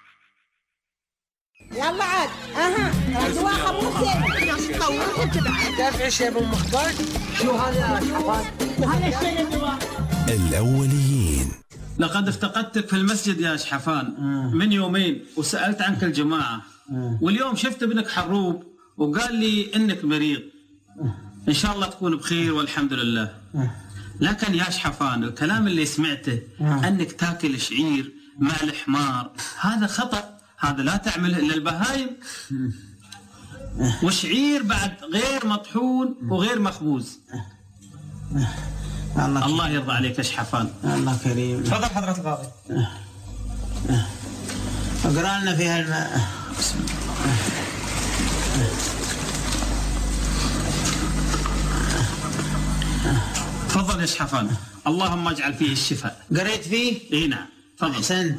يلا عاد اجواء خبوزه دافع يا ابو مخبار. شو هذا يا شحفان؟ وهذا الشيء الدواء. الأوليين. لقد افتقدتك في المسجد يا شحفان من يومين وسألت عنك الجماعة، واليوم شفت ابنك حروب وقال لي انك مريض. ان شاء الله تكون بخير والحمد لله. لكن يا شحفان الكلام اللي سمعته انك تاكل شعير مع الحمار هذا خطأ، هذا لا تعمله الا البهايم. وشعير بعد غير مطحون وغير مخبوز. الله يرضى عليك يا شحفان. الله كريم. تفضل حضرة القاضي. اقرا لنا فيها الماء. بسم الله. تفضل يا شحفان. اللهم اجعل فيه الشفاء. قريت فيه؟ اي نعم. تفضل. احسنت.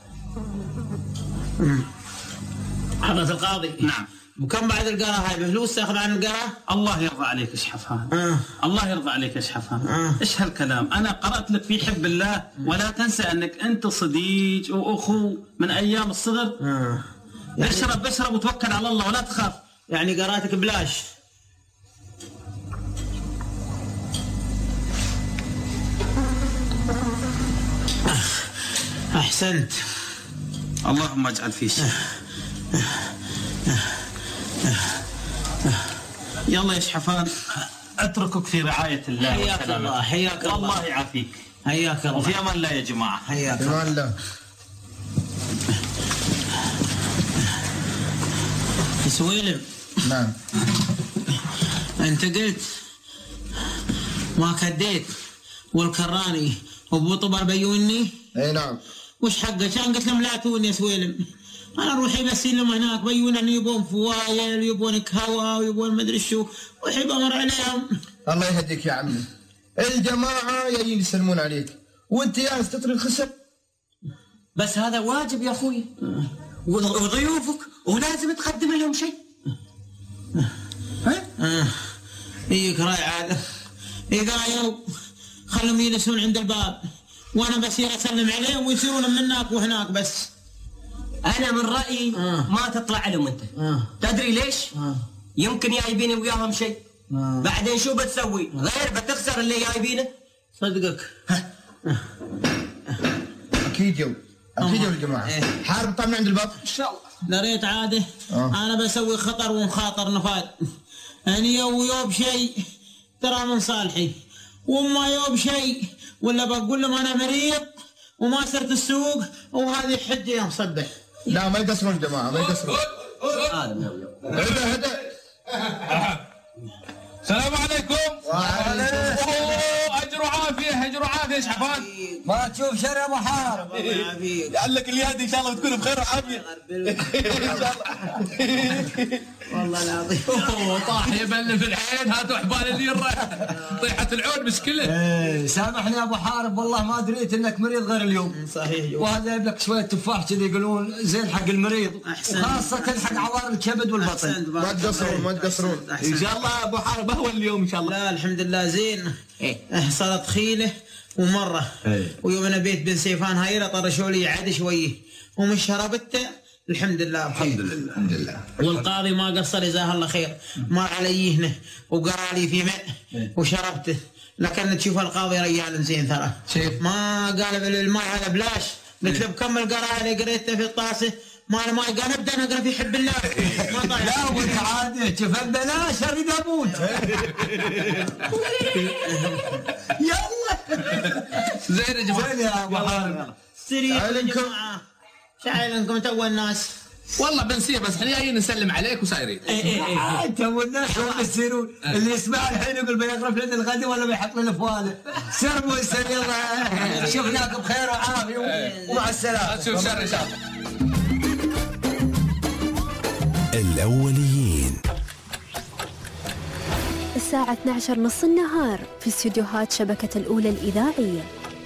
حضرة القاضي. نعم. وكم بعد القراءة هاي بفلوس تاخذ عن القراءة؟ الله يرضى عليك يا شحفان. الله يرضى عليك يا شحفان. ايش هالكلام؟ انا قرأت لك في حب الله، ولا تنسى انك انت صديق واخو من ايام الصغر. يعني اشرب وتوكل على الله ولا تخاف. يعني قراءتك بلاش. احسنت. اللهم اجعل فيه شيء. يلا يا شحفان اتركك في رعاية الله. حياك الله. حياك الله. والله يعافيك. حياك الله. وفي امان الله يا جماعه. حياك امان الله. سويلم. نعم. انت قلت ما كديت والكراني وابو طبر بيوني. اي نعم. وش حقه؟ كان قلت لهم لا توني يا سويلم، انا روحي بس لهم هناك بيونني يبون فوايل ويبون كهوه ويبون مدري شو وحيب امر عليهم. الله يهديك يا عمي، الجماعه جايين يسلمون عليك وانت جالس تطري الخسر. بس هذا واجب يا اخوي، وضيوفك ولازم تقدم لهم شيء. يجيك راي عاده يقايروا خلهم يجلسون عند الباب وانا بصير اسلم عليهم ويصيرون من هناك وهناك. بس انا من رايي ما تطلع لهم انت. تدري ليش؟ يمكن جايبين وياهم شيء. بعدين شو بتسوي؟ غير بتخسر اللي جايبينه. صدقك. اكيد جو الجماعه. حارب طبعا عند الباب ان شاء الله. دريت عاده انا بسوي خطر ومخاطر نفاد. اني يوب شيء ترى من صالحي، وما يوب شيء ولا بقول لهم انا مريض وما صرت السوق وهذه حجه يا مصبح. لا ما يقصرون الجماعه، ما يقصرون. هدا السلام عليكم. وعليكم. اجر وعافيه اجر وعافيه يا شحفان. ما تشوف شر يا ابو حارب. لعلك اليد ان شاء الله بتكون بخير وعافيه ان شاء الله. والله العظيم طاح يبل في الحين. هاتوا حبال اليره طيحه العود مشكله. سامحني يا ابو حارب والله ما دريت انك مريض غير اليوم. صحيح. وهذا جايب لك شويه تفاح كذا يقولون زين حق المريض، خاصه حق عوار الكبد والبطن. ما تقصرون ان شاء الله ابو حارب اهون اليوم ان شاء الله. لا الحمد لله زين. صارت خيله ومره. ويوم انا بيت بن سيفان هايره طرشوا لي عاد شويه ومش شربته الحمد لله بخير. الحمد لله. والقاضي ما قصر جزاه الله خير، مر علي هنا وقرا لي في ماء وشربته. لكن تشوف القاضي رجال زين ترى. ما قال بالماء هذا بلاش. قلت له بكمل قراءه اللي قريته في الطاسه ما قال ابدا نقرا في حب الله. ما طلع. لا وانت عادي شوف بلاش اريد اموت. يلا زين يا جماعه. زين يا ابو حارب. سريع يا جماعه. شعيلكم تو الناس. والله بنسيه بس احنا جايين نسلم عليك وسايرين. تو الناس شو يصيرون؟ اللي يسمع الحين يقول بيقرب لنا الغد ولا بيحط لنا فواله. سربوا السر يلا شفناكم بخير وعافيه ومع السلامه. نشوف شر ان شاء الله. الأوليين. الساعة 12 نص النهار في استديوهات شبكة الأولى الإذاعية.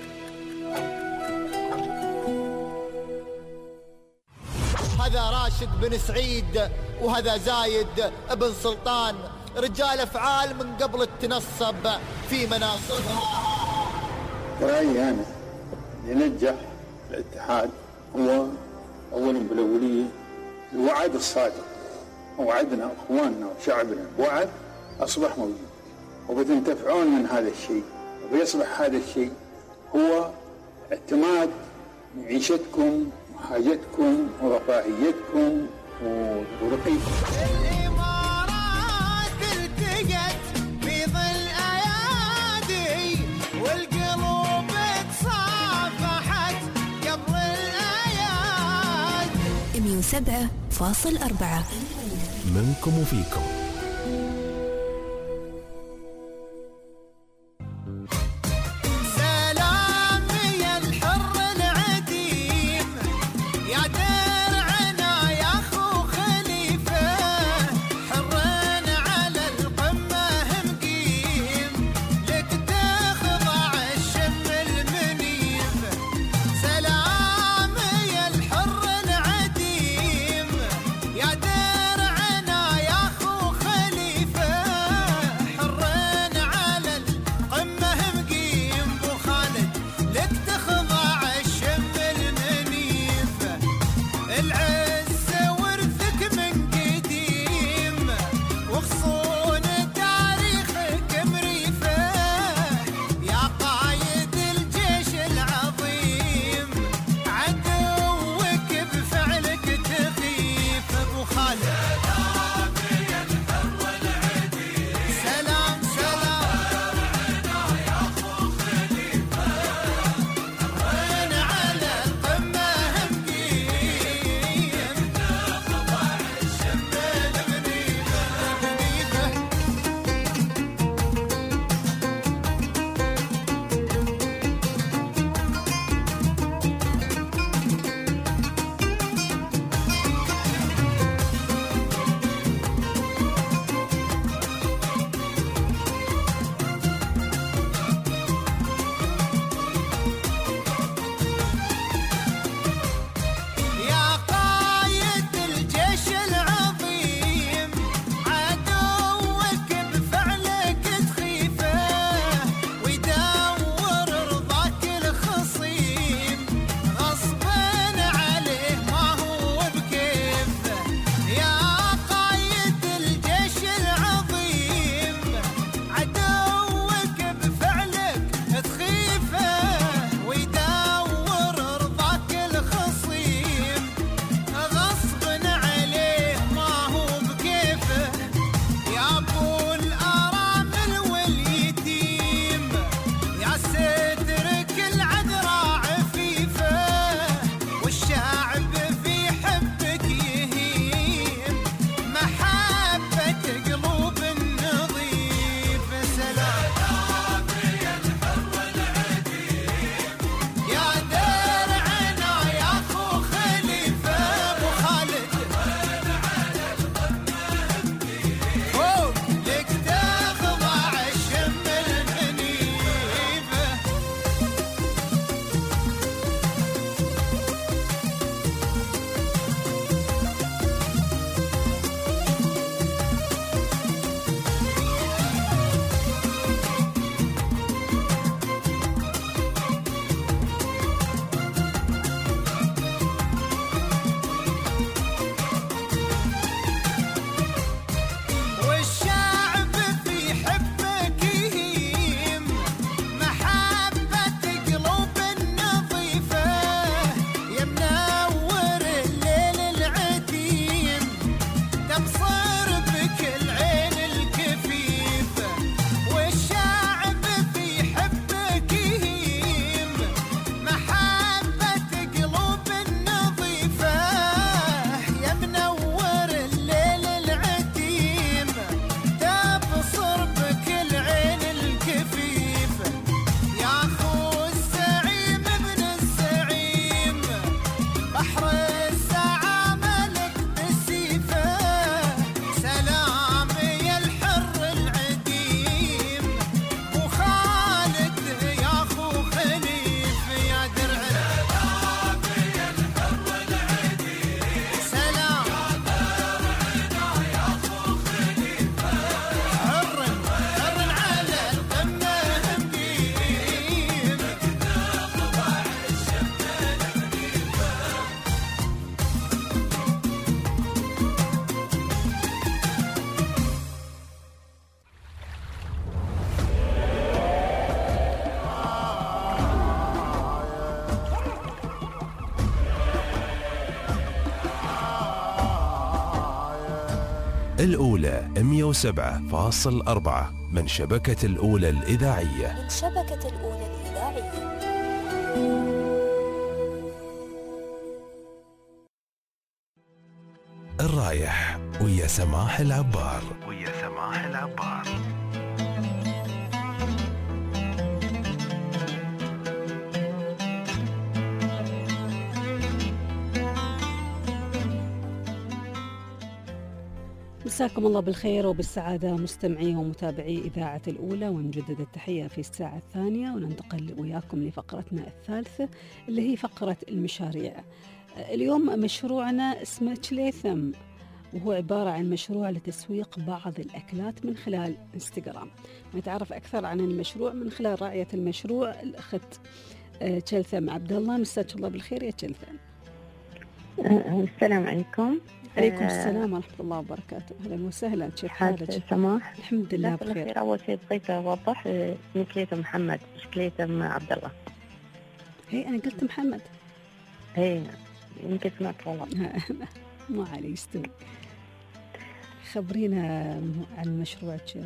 هذا راشد بن سعيد وهذا زايد بن سلطان، رجال أفعال من قبل التنصب في مناصبها. رأيي أنا اللي نجح الاتحاد هو أولا بالأولية الوعد الصادق. وعدنا أخواننا وشعبنا بوعد أصبح موجود، وبتنتفعون من هذا الشيء، وبيصبح هذا الشيء هو اعتماد معيشتكم وحاجتكم ورفاهيتكم ورقيكم. الإمارات التقت في ظل أيادي والقلوب تصافحت قبل الأياد. 107.4 منكم وفيكم. يا درعنا يا اخو الأولى 107.4 من شبكة الأولى الإذاعية. من شبكة الأولى الإذاعية. الرايح ويا سماح العبار. مساكم الله بالخير وبالسعادة مستمعي ومتابعي إذاعة الأولى، ونجدد التحية في الساعة الثانية، وننتقل وياكم لفقرتنا الثالثة اللي هي فقرة المشاريع. اليوم مشروعنا اسمه تشليثم، وهو عبارة عن مشروع لتسويق بعض الأكلات من خلال انستغرام. نتعرف أكثر عن المشروع من خلال راعية المشروع الأخت تشلثم عبد الله. مساك الله بالخير يا تشلثم. السلام عليكم. عليكم السلام ورحمة الله وبركاته. أهلا وسهلا. كيف حالك؟ سماح. الحمد لله بخير. أول شيء بغيت أوضح اسمي كليثم محمد، مش كليثم عبد الله. هي أنا قلت محمد. هي يمكن سمعت غلط. ما علي يستوي. خبرينا عن مشروعك.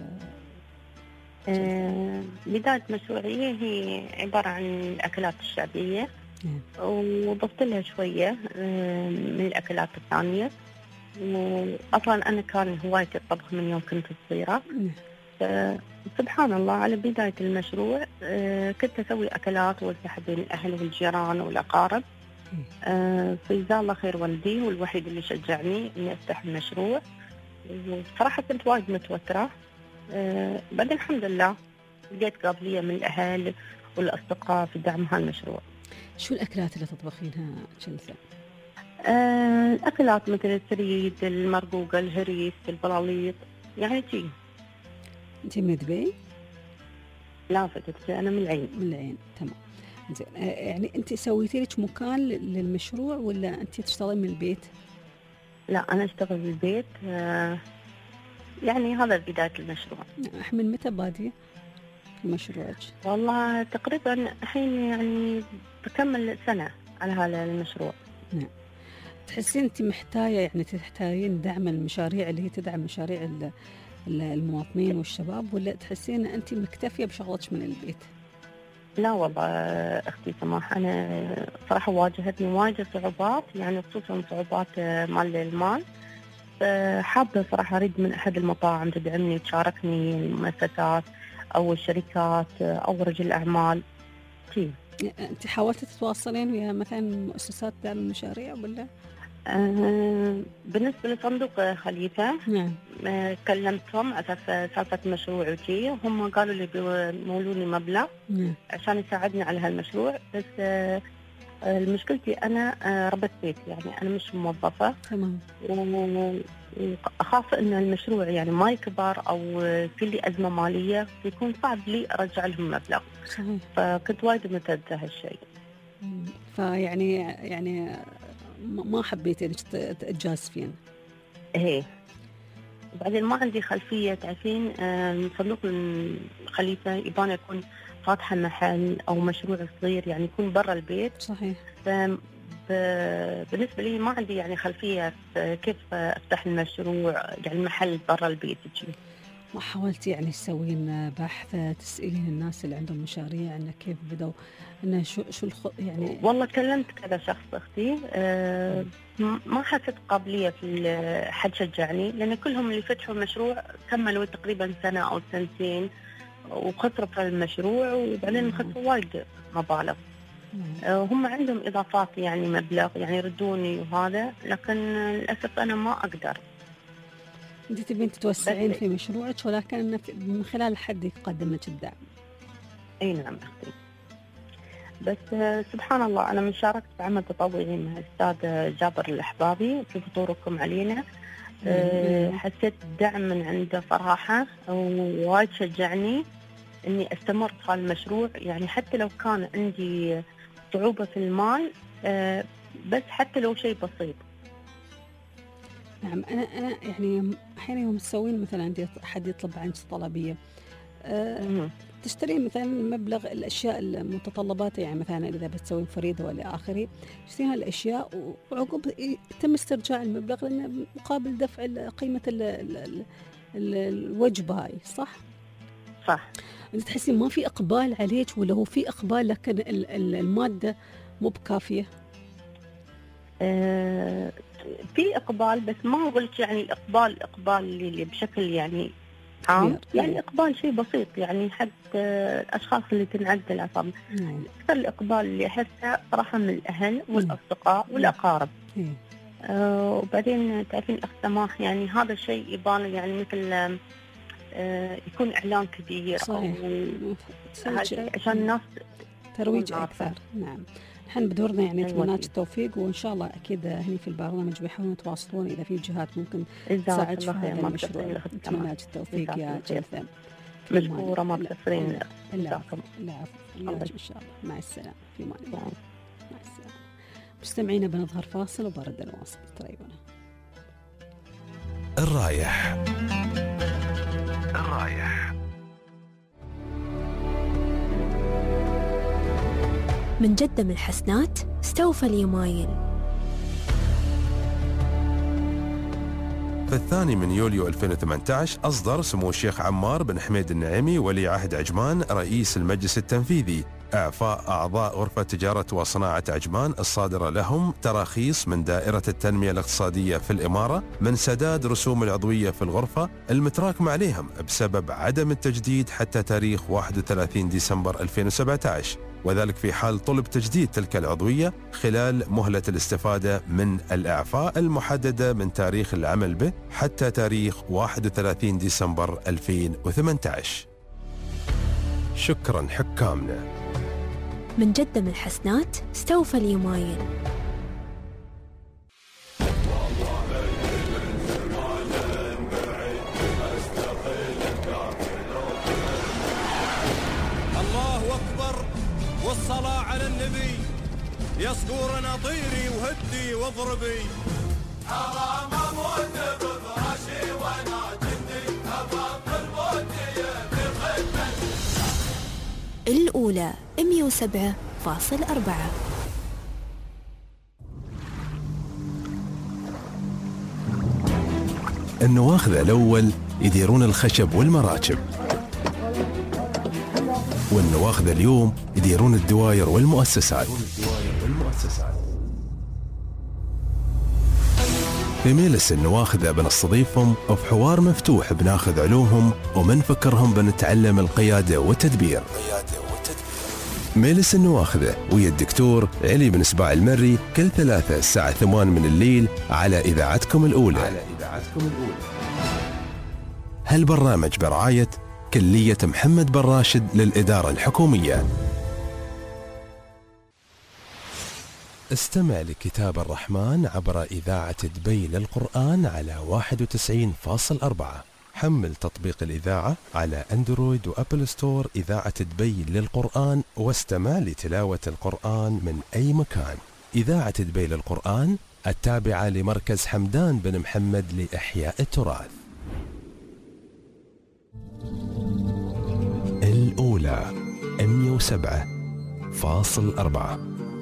بداية مشروعي هي عبارة عن الأكلات الشعبية، وضفت لها شوية من الأكلات الثانية. وأصلا أنا كان هوايتي الطبخ من يوم كنت صغيرة. سبحان الله على بداية المشروع كنت أسوي أكلات وأوزعها بين الأهل والجيران والأقارب. فجزاه الله خير والدي، والوحيد اللي شجعني إني أفتح المشروع. وصراحة كنت وايد متوترة. بعدين الحمد لله لقيت قابلية من الأهل والأصدقاء في دعم هالمشروع. شو الأكلات اللي تطبخينها تشلثم؟ الأكلات مثل الثريد، المرقوقة، الهريس، البلاليط، يعني شي. أنت من دبي؟ لا فتت، أنا من العين. من العين، تمام. زين، يعني أنت سويتي لك مكان للمشروع ولا أنت تشتغلين من البيت؟ لا أنا أشتغل بالبيت. يعني هذا بداية المشروع. من متى بادية في مشروعك؟ والله تقريبا الحين يعني بكمل سنة على هذا المشروع. نعم. تحسين أنت محتاجة، تحتاجين دعم المشاريع اللي هي تدعم مشاريع المواطنين والشباب، ولا تحسين أنت مكتفية بشغلتك من البيت؟ لا والله أختي سماح، أنا صراحة واجهتني وايد صعوبات، يعني خصوصا صعوبات مال المال. حابة صراحة أريد من أحد المطاعم تدعمني وتشاركني، المؤسسات أو الشركات أو رجل الأعمال. أنت حاولت تتواصلين ويا مثلا مؤسسات دعم المشاريع ولا؟ بالنسبة لصندوق خليفة، نعم، كلمتهم أساس سالفة مشروعي، وهم قالوا لي بيمولوني مبلغ عشان يساعدني على هالمشروع. بس مشكلتي أنا ربة بيت، يعني أنا مش موظفة. تمام. وأخاف إن المشروع يعني ما يكبر أو في لي أزمة مالية، يكون صعب لي أرجع لهم مبلغ. صحيح. فكنت وايد مترددة هالشيء. يعني ما حبيت انك تجازفين. ايه. وبعدين ما عندي خلفية، تعرفين صندوق الخليفة يبان يكون فاتحة محل أو مشروع صغير، يعني يكون برا البيت. صحيح. بالنسبة لي ما عندي يعني خلفية كيف أفتح المشروع، يعني المحل برا البيت. ما حاولتي يعني تسوين بحث، تسألين الناس اللي عندهم مشاريع انه كيف بدوا، انه شو يعني؟ والله كلمت كذا شخص اختي، ما حسيت قابلية في حد شجعني، لان كلهم اللي فتحوا المشروع كملوا تقريبا سنة او سنتين وخسروا في المشروع، وبعدين خسروا وايد مبالغ. هم عندهم اضافات يعني مبلغ، يعني يردوني وهذا، لكن للاسف انا ما اقدر. انت تبين تتوسعين في مشروعك، ولكن من خلال حد يقدم لك الدعم. اي نعم اختي. بس سبحان الله انا من شاركت بعمل تطوعي مع الاستاذ جابر الاحبابي في فطوركم علينا. حسيت دعم من عنده صراحه، ووايد شجعني اني استمر في المشروع، يعني حتى لو كان عندي صعوبه في المال، بس حتى لو شيء بسيط. نعم. أنا يعني أحيانا يوم تسوين مثلا عندي أحد يطلب عنك طلبية، تشترين مثلا مبلغ الأشياء المتطلبات، يعني مثلا إذا بتسوين فريدة ولا آخره تشترين هالأشياء وعقب يتم استرجاع المبلغ لأنه مقابل دفع قيمة الوجبة هاي. صح؟ صح. أنت تحسين ما في إقبال عليك ولا هو في إقبال لكن المادة مو بكافية؟ في إقبال بس ما قلت يعني الإقبال اللي بشكل يعني عام، يعني إقبال شيء بسيط يعني حتى الأشخاص اللي تنعد العصام. أكثر الإقبال اللي أحسه صراحة من الأهل والأصدقاء والأقارب. وبعدين تعرفين الأخ سماح يعني هذا الشيء يبان يعني مثل يكون إعلان كبير صحيح. أو عشان الناس ترويج أكثر. نعم. نحن بدورنا يعني نتمنى التوفيق، وإن شاء الله أكيد هني في البرنامج بيحاولون يتواصلون إذا في جهات ممكن تساعد في هذا المشروع. نتمنى التوفيق يا جيثم. مشكورة، ما تقصرين. العفو. إن شاء الله. مع السلامة. في أمان الله. مع السلامة. مستمعينا بنظهر فاصل وبرد الواصل. تريبنا. الرايح. من جدة من الحسنات استوفى اليمايل. في 2 يوليو 2018 أصدر سمو الشيخ عمار بن حميد النعيمي ولي عهد عجمان رئيس المجلس التنفيذي إعفاء أعضاء غرفة تجارة وصناعة عجمان الصادرة لهم تراخيص من دائرة التنمية الاقتصادية في الإمارة من سداد رسوم العضوية في الغرفة المتراكمة عليهم بسبب عدم التجديد حتى تاريخ 31 ديسمبر 2017، وذلك في حال طلب تجديد تلك العضوية خلال مهلة الاستفادة من الإعفاء المحددة من تاريخ العمل به حتى تاريخ 31 ديسمبر 2018. شكرا حكامنا. من جدة من الحسنات استوفى اليمايل. الله أكبر والصلاة على النبي. يا صقورنا طيري وهدي واضربي. حرام اموت بفراشي وانا جندي ابطل موتي بالخدمة. الأولى 107.4. النواخذة الأول يديرون الخشب والمراكب، والنواخذة اليوم يديرون الدواير والمؤسسات. في مجلس النواخذة بنستضيفهم وفي حوار مفتوح بناخذ علومهم ومنفكرهم بنتعلم القيادة والتدبير. مجلس النواخذة ويا الدكتور علي بن سباع المري كل 3 الساعة 8 من الليل على إذاعتكم الأولى. هالبرنامج برعاية كلية محمد بن راشد للإدارة الحكومية. استمع لكتاب الرحمن عبر إذاعة دبي للقرآن على 91.4. حمل تطبيق الإذاعة على أندرويد وأبل ستور إذاعة دبي للقرآن واستمع لتلاوة القرآن من أي مكان. إذاعة دبي للقرآن التابعة لمركز حمدان بن محمد لإحياء التراث. الأولى 107.4.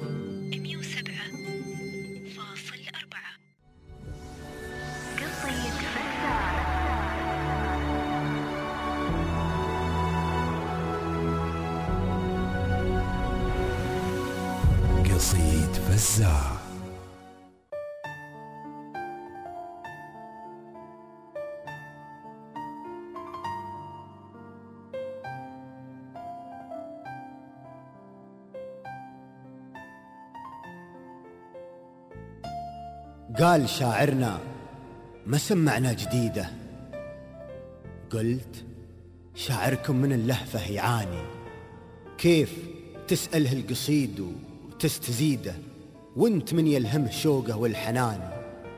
قصيد فزاع. قال شاعرنا ما سمعنا جديدة. قلت شاعركم من اللهفة يعاني، كيف تسأله القصيد وتستزيده وانت من يلهمه شوقه والحنان.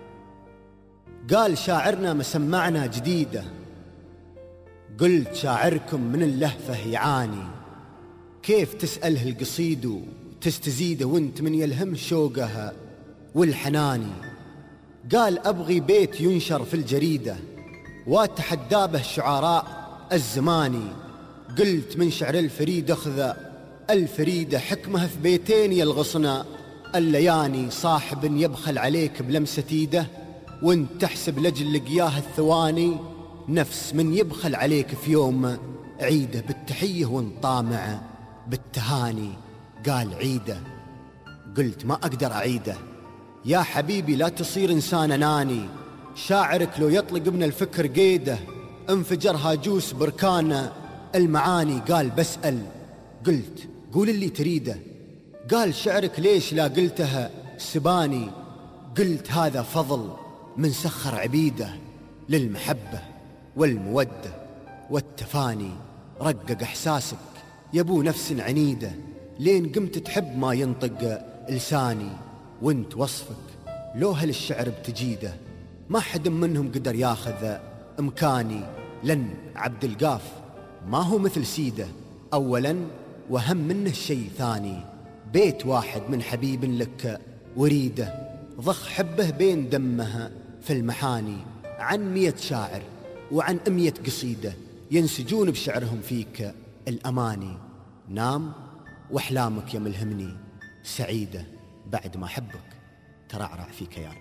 قال شاعرنا ما سمعنا جديدة. قلت شاعركم من اللهفة يعاني، كيف تسأله القصيد وتستزيده وانت من يلهمه شوقه والحنان. قال أبغي بيت ينشر في الجريدة واتحدى به الشعراء الزماني. قلت من شعر الفريد أخذ الفريدة حكمها في بيتين يلغصنا، اللياني صاحب يبخل عليك بلمسة ايده وانت تحسب لجل لقياه الثواني، نفس من يبخل عليك في يوم عيده بالتحية وانت طامع بالتهاني. قال عيده، قلت ما أقدر أعيده يا حبيبي، لا تصير إنسان أناني، شاعرك لو يطلق من الفكر قيده انفجر هاجوس بركان المعاني. قال بسأل، قلت قول اللي تريده، قال شعرك ليش لا قلتها سباني، قلت هذا فضل من سخر عبيده للمحبة والمودة والتفاني، رقق إحساسك يبو نفس عنيدة لين قمت تحب ما ينطق لساني، وانت وصفك لو هالشعر بتجيده ما حد منهم قدر ياخذ إمكاني، لن عبد القاف ما هو مثل سيده أولا وهم منه شيء ثاني، بيت واحد من حبيب لك وريده ضخ حبه بين دمها في المحاني، عن 100 شاعر وعن 100 قصيدة ينسجون بشعرهم فيك الأماني. نام وأحلامك يا ملهمني سعيدة بعد ما حبك ترعرع في كيان.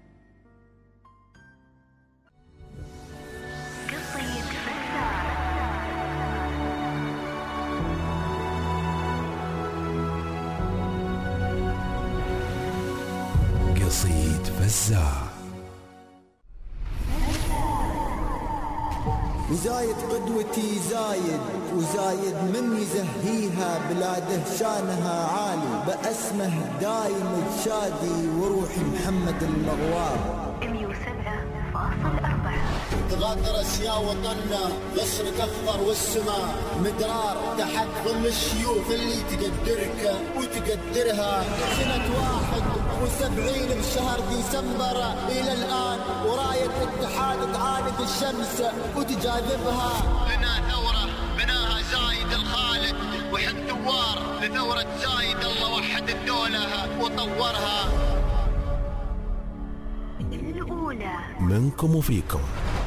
قصيد فزاع. وزايد قدوتي زايد وزايد من يزهيها بلاده شانها عالي، بأسمه دايم تشادي وروحي محمد المغوار. 107.4 تغادر يا وطننا غصرك اخضر والسماء مدرار تحت ظل الشيوخ اللي تقدرك وتقدرها. سنة 71 بشهر ديسمبر الى الان وراية اتحاد تعاند الشمس وتجاذبها. بنا ثورة بناها زايد الخالد وحب ثوار لثورة زايد، الله وحد الدولة وطورها. الأولى منكم وفيكم.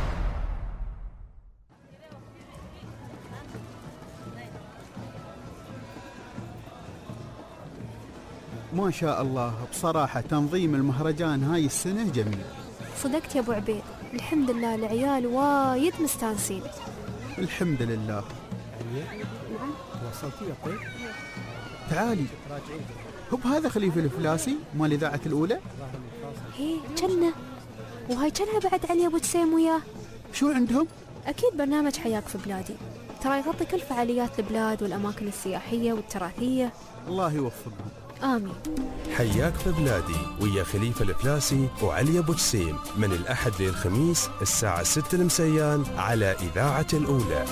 ما شاء الله بصراحة تنظيم المهرجان هاي السنة جميل. صدقت يا أبو عبيد، الحمد لله العيال وايد مستانسين. الحمد لله. وصلتي يا طيب؟ تعالي هب هذا خليفة الفلاسي مال إذاعة الأولى. هي جنة، وهاي جنة بعد علي أبو تسيم وياه. شو عندهم؟ أكيد برنامج حياك في بلادي، ترى يغطي كل فعاليات البلاد والأماكن السياحية والتراثية. الله يوفقهم. آمين. حياك في بلادي ويا خليفة الفلاسي وعلي أبو جسيم من الأحد للخميس الساعة 6 المسيان على إذاعة الأولى.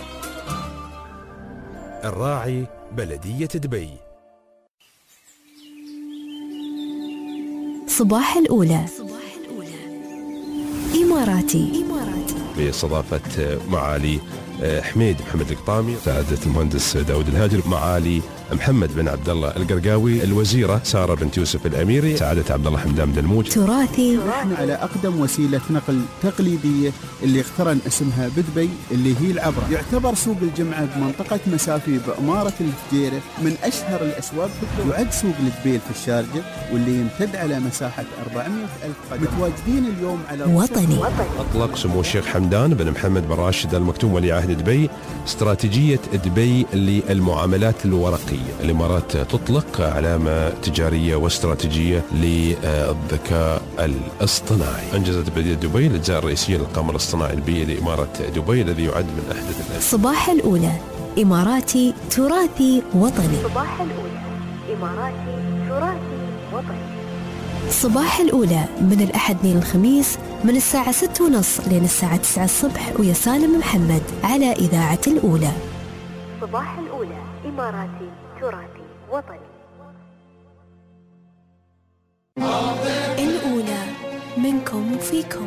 الراعي بلدية دبي. صباح الأولى إماراتي باستضافة معالي حميد محمد القطامي، سعادة المهندس داود الهاجر، معالي محمد بن عبد الله القرقاوي، الوزيرة سارة بنت يوسف الأميري، سعادة عبد الله حمدان دلموج. تراثي. احنا على أقدم وسيلة نقل تقليدية اللي اخترن اسمها بدبي اللي هي العبرة. يعتبر سوق الجمعة بمنطقة مسافي بأمارة الفجيرة من أشهر الأسواق في الدول. يعد سوق الدبيل في الشارجة واللي يمتد على مساحة 400,000 قدم. متواجدين اليوم على وطني. أطلق سمو الشيخ حمدان بن محمد بن راشد المكتوم ولي عهد دبي استراتيجية دبي للمعاملات الورقية. الإمارات تطلق علامة تجارية واستراتيجية للذكاء الاصطناعي. أنجزت بلدية دبي الأجزاء الرئيسية للقمر الاصطناعي البيئي لإمارة دبي الذي يعد من أحدث الأجزاء. صباح الأولى إماراتي تراثي وطني. صباح الأولى إماراتي تراثي وطني. صباح الأولى من الأحد للخميس من الساعة 6:30 لين الساعة 9 الصبح ويا سالم محمد على إذاعة الأولى. صباح الأولى إماراتي تراثي وطني. الأولى منكم وفيكم.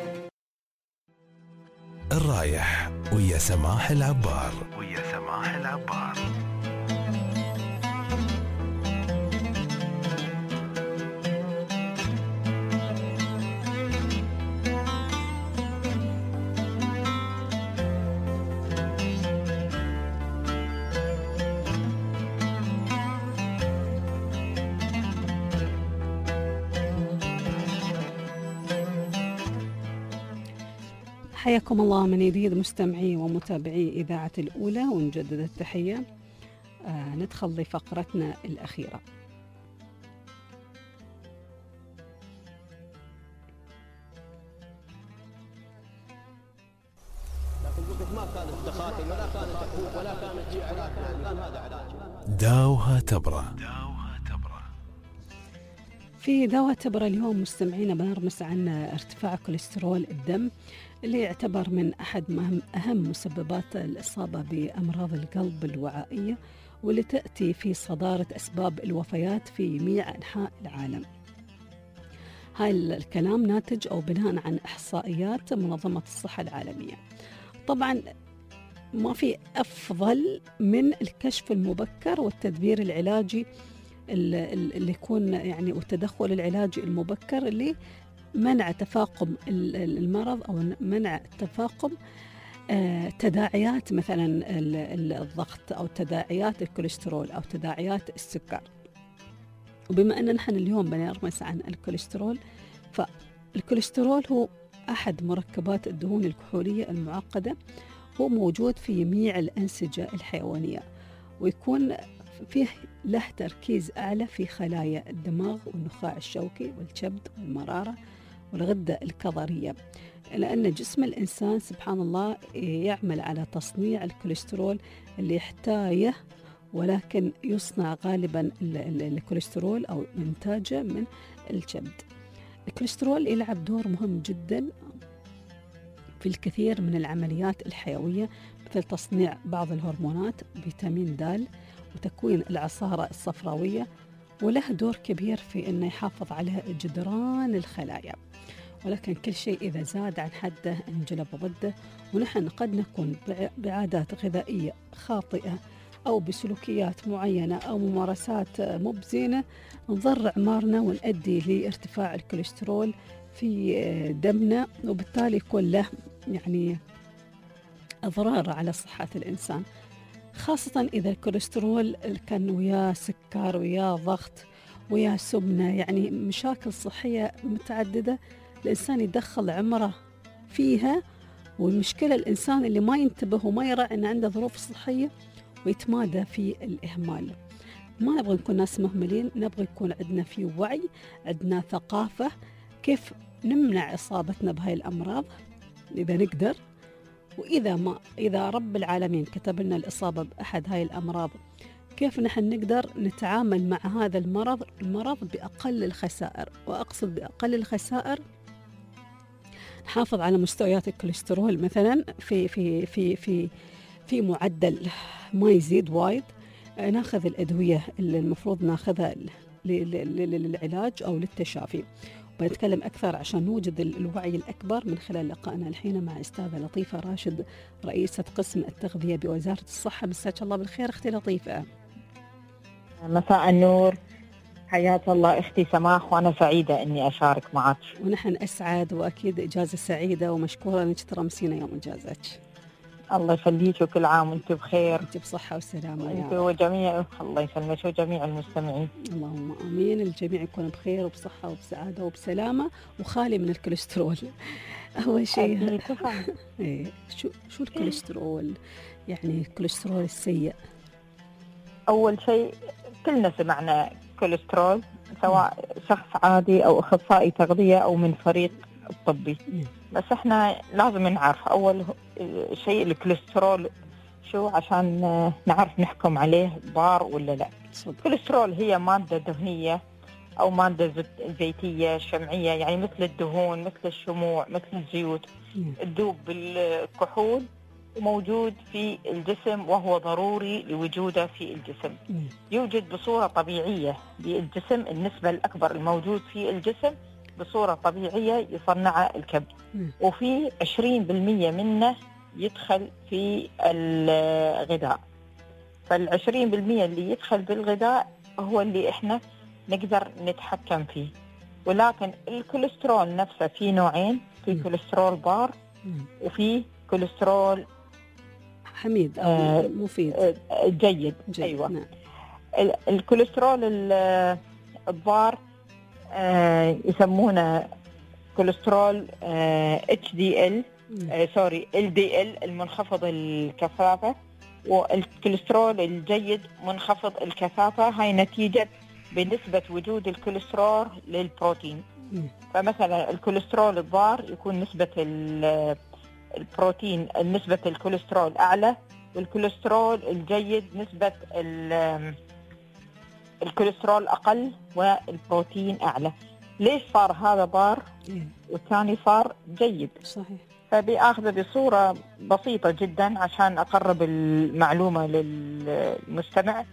الرايح ويا سماح العبار. حياكم الله من جديد مستمعي ومتابعي إذاعة الأولى، ونجدد التحية. ندخل لفقرتنا الأخيرة. ما كانت تخاطب ولا كانت تحوق ولا كانت تجي علاج، كان هذا علاج. داوها تبرة. في دواء تبرة اليوم مستمعينا بنرمس عن ارتفاع كوليسترول الدم، اللي يعتبر من أحد أهم مسببات الإصابة بأمراض القلب الوعائية، واللي تأتي في صدارة أسباب الوفيات في جميع أنحاء العالم. هاي الكلام ناتج أو بناء عن إحصائيات منظمة الصحة العالمية. طبعا ما في أفضل من الكشف المبكر والتدبير العلاجي اللي يكون يعني والتدخل العلاجي المبكر اللي منع تفاقم المرض أو منع تفاقم تداعيات مثلا الضغط أو تداعيات الكوليسترول أو تداعيات السكر. وبما أن نحن اليوم بنرمس عن الكوليسترول، فالكوليسترول هو أحد مركبات الدهون الكحولية المعقدة، هو موجود في جميع الأنسجة الحيوانية، ويكون فيه له تركيز أعلى في خلايا الدماغ والنخاع الشوكي والكبد والمرارة والغدة الكظرية، لأن جسم الإنسان سبحان الله يعمل على تصنيع الكوليسترول اللي يحتاجه، ولكن يصنع غالبا الكوليسترول أو إنتاجه من الكبد. الكوليسترول يلعب دور مهم جدا في الكثير من العمليات الحيوية، مثل تصنيع بعض الهرمونات، فيتامين د، وتكوين العصارة الصفراوية، وله دور كبير في أنه يحافظ على جدران الخلايا. ولكن كل شيء إذا زاد عن حده انجلب ضده، ونحن قد نكون بعادات غذائية خاطئة أو بسلوكيات معينة أو ممارسات مبزينة نضر أعمارنا ونؤدي لارتفاع الكوليسترول في دمنا، وبالتالي يكون له يعني أضرار على صحة الإنسان، خاصة إذا الكوليسترول كان وياه سكر وياه ضغط وياه سمنة، يعني مشاكل صحية متعددة الإنسان يدخل عمره فيها. والمشكلة الإنسان اللي ما ينتبه وما يرى أن عنده ظروف صحية ويتمادى في الإهمال. ما نبغى نكون ناس مهملين، نبغى يكون عندنا في وعي، عندنا ثقافة كيف نمنع إصابتنا بهاي الأمراض إذا نقدر. إذا رب العالمين كتب لنا الإصابة بأحد هاي الأمراض، كيف نحن نقدر نتعامل مع هذا المرض بأقل الخسائر. وأقصد بأقل الخسائر نحافظ على مستويات الكوليسترول مثلا في في في في في معدل ما يزيد وايد، ناخذ الأدوية اللي المفروض ناخذها للعلاج أو للتشافي. بنتكلم أكثر عشان نوجد الوعي الأكبر من خلال لقائنا الحين مع أستاذة لطيفة راشد، رئيسة قسم التغذية بوزارة الصحة. مساك الله بالخير أختي لطيفة. مساء النور، حياك الله أختي سماح، وأنا سعيدة أني أشارك معك. ونحن أسعد، وأكيد إجازة سعيدة ومشكورة أنك ترمسينا يوم إجازتك. الله يخليك، وكل عام وأنت بخير. أنت بصحة وسلامة أنت وجميع، الله يسلمك، وجميع المستمعين. اللهم آمين. الجميع يكون بخير وبصحة وبسعادة وبسلامة وخالي من الكوليسترول. أول شيء شو الكوليسترول؟ يعني الكوليسترول السيء. أول شيء كلنا سمعنا كوليسترول، سواء شخص عادي أو أخصائي تغذية أو من فريق الطبي. بس احنا لازم نعرف أول شيء الكوليسترول شو، عشان نعرف نحكم عليه ضار ولا لا. الكوليسترول هي مادة دهنية أو مادة زيتية شمعية، يعني مثل الدهون، مثل الشموع، مثل الزيوت، تذوب بالكحول وموجود في الجسم، وهو ضروري لوجوده في الجسم. يوجد بصورة طبيعية بالجسم، النسبة الأكبر الموجود في الجسم بصورة طبيعية يصنع الكبد، وفي 20% منه يدخل في الغذاء. فال20% اللي يدخل بالغذاء هو اللي احنا نقدر نتحكم فيه. ولكن الكوليسترول نفسه في نوعين، في كوليسترول بار وفي كوليسترول حميد أو مفيد جيد. أيوة. نعم. الكوليسترول الضار يسمونه كوليسترول HDL سوري LDL المنخفض الكثافة، والكوليسترول الجيد منخفض الكثافة. هاي نتيجة بنسبة وجود الكوليسترول للبروتين. فمثلا الكوليسترول الضار يكون نسبة البروتين نسبة الكوليسترول أعلى، والكوليسترول الجيد نسبة الكوليسترول أقل والبروتين أعلى. ليش صار هذا ضار والثاني صار جيد؟ صحيح. فبأخذ بصورة بسيطة جدا عشان أقرب المعلومة للمستمع.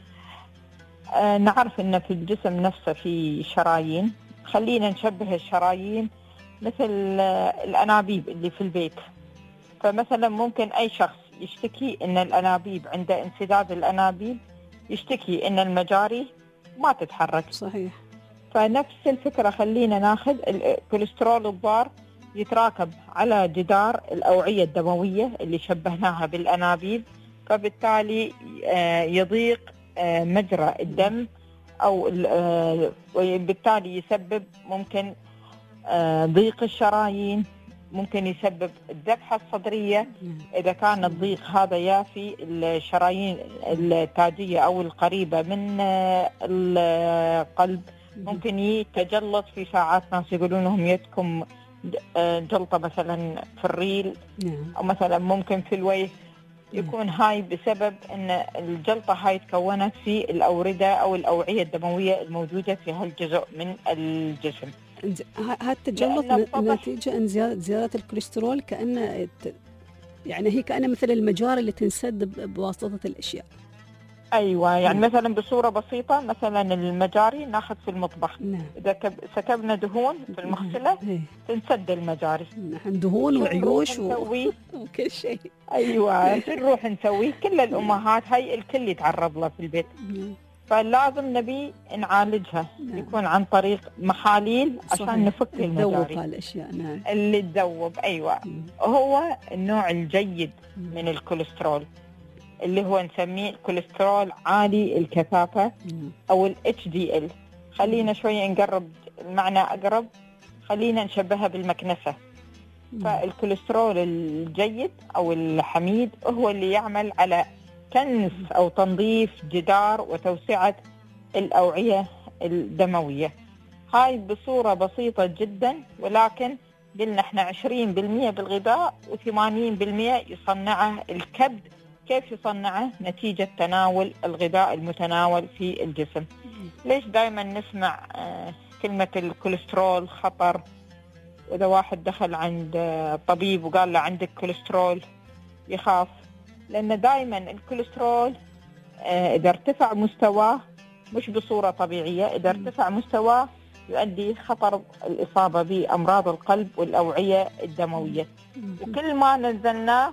نعرف أن في الجسم نفسه في شرايين. خلينا نشبه الشرايين مثل الأنابيب اللي في البيت. فمثلا ممكن أي شخص يشتكي أن الأنابيب عند انسداد الأنابيب، يشتكي أن المجاري ما تتحرك. صحيح. فنفس الفكرة، خلينا ناخذ الكوليسترول الضار يتراكب على جدار الأوعية الدموية اللي شبهناها بالأنابيب، فبالتالي يضيق مجرى الدم، أو وبالتالي يسبب ممكن ضيق الشرايين، ممكن يسبب الذبحة الصدرية إذا كان الضيق هذا يا في الشرايين التاجية أو القريبة من القلب. ممكن يتجلط في ساعات، ناس يقولون لهم يدكم جلطة مثلا في الريل، أو مثلا ممكن في الوجه. يكون هاي بسبب أن الجلطة هاي تكونت في الأوردة أو الأوعية الدموية الموجودة في هالجزء من الجسم. هذا التجلط نتيجة أن زيادة الكوليسترول، كأنه يعني هي كأنه مثل المجاري اللي تنسد بواسطة الأشياء. أيوة، يعني مثلا بصورة بسيطة، مثلا المجاري ناخذ في المطبخ. إذا سكبنا دهون في المغسلة تنسد المجاري. دهون وعيوش وكل شيء. أيوة، نروح نسوي. كل الأمهات هاي الكل يتعرض له في البيت. فلازم نبي نعالجها. يكون عن طريق محاليل عشان نفك المجاري. تذوب الأشياء. اللي تذوب. أيوة. هو النوع الجيد من الكوليسترول اللي هو نسميه الكوليسترول عالي الكثافة أو ال HDL. خلينا شوية نقرب المعنى أقرب، خلينا نشبهها بالمكنسة. فالكوليسترول الجيد أو الحميد هو اللي يعمل على كنس أو تنظيف جدار وتوسعة الأوعية الدموية. هاي بصورة بسيطة جدا، ولكن قلنا احنا 20% بالغذاء و80% يصنعه الكبد. كيف يصنعه؟ نتيجة تناول الغذاء المتناول في الجسم. ليش دائما نسمع كلمة الكوليسترول خطر؟ وإذا واحد دخل عند طبيب وقال له عندك كوليسترول يخاف، لأن دائما الكوليسترول إذا ارتفع مستواه مش بصورة طبيعية، إذا ارتفع مستواه يؤدي خطر الإصابة بأمراض القلب والأوعية الدموية. وكل ما نزلناه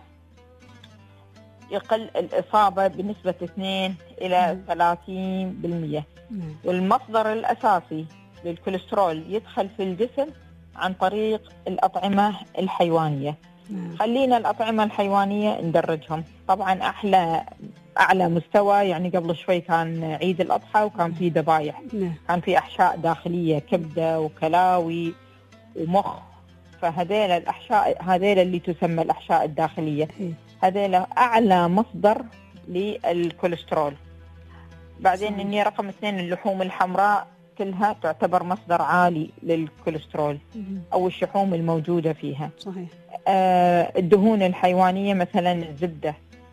يقل الإصابة بنسبة 2 إلى 30%. والمصدر الأساسي للكوليسترول يدخل في الجسم عن طريق الأطعمة الحيوانية. خلينا الأطعمة الحيوانية ندرجهم. طبعا أعلى مستوى، يعني قبل شوي كان عيد الأضحى وكان في ذبايح، كان في أحشاء داخلية، كبدة وكلاوي ومخ. فهذيل الأحشاء هذيل اللي تسمى الأحشاء الداخلية، هذيل أعلى مصدر للكوليسترول. بعدين إني رقم 2 اللحوم الحمراء كلها تعتبر مصدر عالي للكوليسترول أو الشحوم الموجودة فيها. صحيح. الدهون الحيوانية مثلا الزبدة،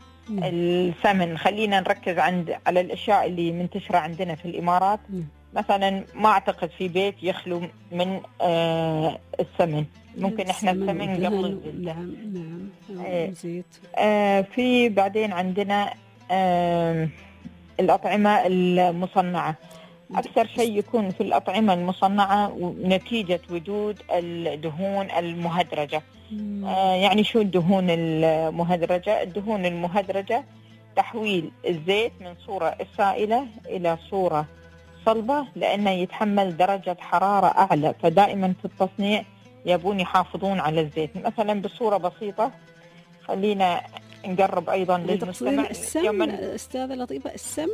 السمن. خلينا نركز على الأشياء اللي منتشرة عندنا في الإمارات. مثلا ما أعتقد في بيت يخلو من السمن. ممكن إحنا السمن قبل الزبدة. زيت. في بعدين عندنا الأطعمة المصنعة. أكثر شيء يكون في الأطعمة المصنعة نتيجة وجود الدهون المهدرجة. يعني شو الدهون المهدرجة؟ الدهون المهدرجة تحويل الزيت من صورة السائلة إلى صورة صلبة، لأنه يتحمل درجة حرارة أعلى. فدائما في التصنيع يبون يحافظون على الزيت. مثلا بصورة بسيطة خلينا نقرب أيضا للمستمع. أستاذة لطيفة، السمن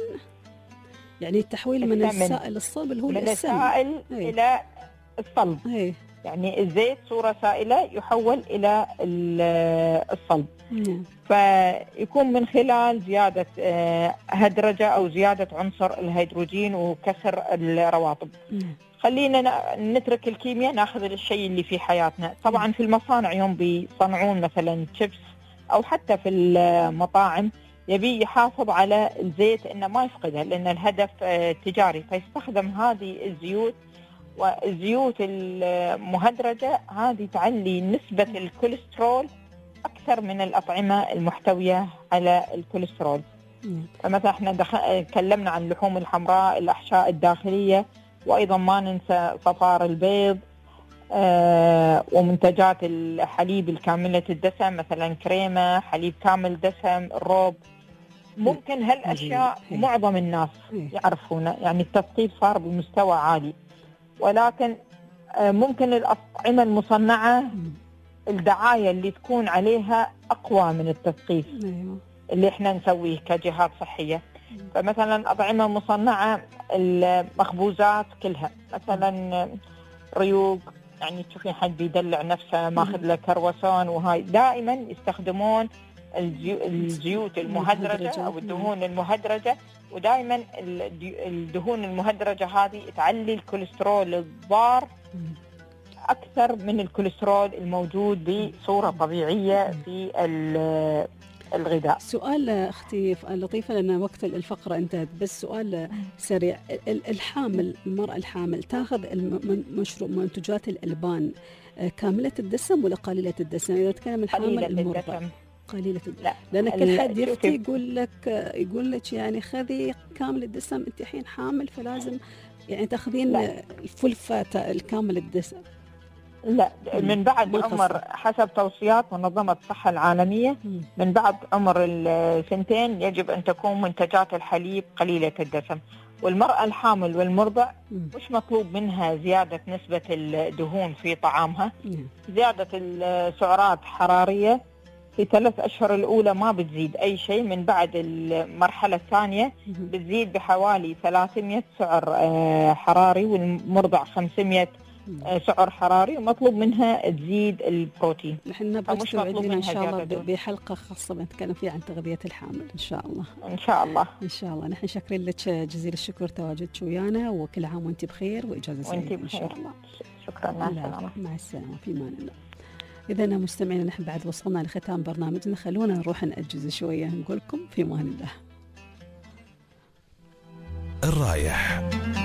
يعني التحويل من السائل الصلب اللي هو من السائل إلى الصلب. يعني الزيت صورة سائلة يحول إلى الصلب. فيكون من خلال زيادة هدرجة أو زيادة عنصر الهيدروجين وكسر الروابط. خلينا نترك الكيمياء، ناخذ الشيء اللي في حياتنا. طبعا في المصانع يوم بيصنعون مثلا شيبس أو حتى في المطاعم يبي يحافظ على الزيت إنه ما يفقدها، لأن الهدف تجاري، فيستخدم هذه الزيوت. والزيوت المهدرجة هذه تعلي نسبة الكوليسترول أكثر من الأطعمة المحتوية على الكوليسترول. فمثلا احنا تكلمنا عن اللحوم الحمراء، الأحشاء الداخلية، وأيضا ما ننسى صفار البيض، ومنتجات الحليب الكاملة الدسم، مثلا كريمة، حليب كامل دسم، الروب. ممكن هالأشياء معظم الناس يعرفونها، يعني التثقيف صار بمستوى عالي، ولكن ممكن الأطعمة المصنعة الدعاية اللي تكون عليها أقوى من التثقيف اللي احنا نسويه كجهات صحية. فمثلا أطعمة مصنعة، المخبوزات كلها مثلا ريوق، يعني تشوفين حد بيدلع نفسه ماخذ له كرواسون، وهاي دائما يستخدمون الزيوت المهدرجة أو الدهون المهدرجة. ودائما الدهون المهدرجة هذه تعلي الكوليسترول الضار أكثر من الكوليسترول الموجود بصورة طبيعية في الغذاء. سؤال أختي لطيفة لأن وقت الفقرة انتهت، بس سؤال سريع. الحامل، المرأة الحامل تاخذ منتجات الألبان كاملة الدسم ولا قليلة الدسم؟ إذا تكلم الحامل المرضع قليلة الدسم، لأن كل حد يفتي يقول لك يعني خذي كامل الدسم، أنت الحين حامل فلازم يعني تاخذين الفلفة الكامل الدسم. لا، من بعد عمر، حسب توصيات منظمة الصحة العالمية، من بعد عمر السنتين يجب أن تكون منتجات الحليب قليلة الدسم. والمرأة الحامل والمرضع مش مطلوب منها زيادة نسبة الدهون في طعامها. زيادة السعرات حرارية في 3 أشهر الأولى ما بتزيد أي شيء، من بعد المرحلة الثانية بتزيد بحوالي 300 سعر حراري، والمرضع 500 سعر حراري، ومطلوب منها تزيد البروتين. نحن نبغى توعدينا إن شاء الله بحلقة خاصة بنتكلم فيها عن تغذية الحامل إن شاء الله. إن شاء الله. إن شاء الله. نحن شاكرين لك جزيل الشكر تواجدك ويانا، وكل عام وأنت بخير وإجازة سعيدة إن شاء الله. شكرا. مع السلامة. مع السلامة، في أمان الله. إذا مستمعينا نحن بعد وصلنا لختام برنامجنا، خلونا نروح نأجز شوية، نقول لكم في أمان الله. الرايح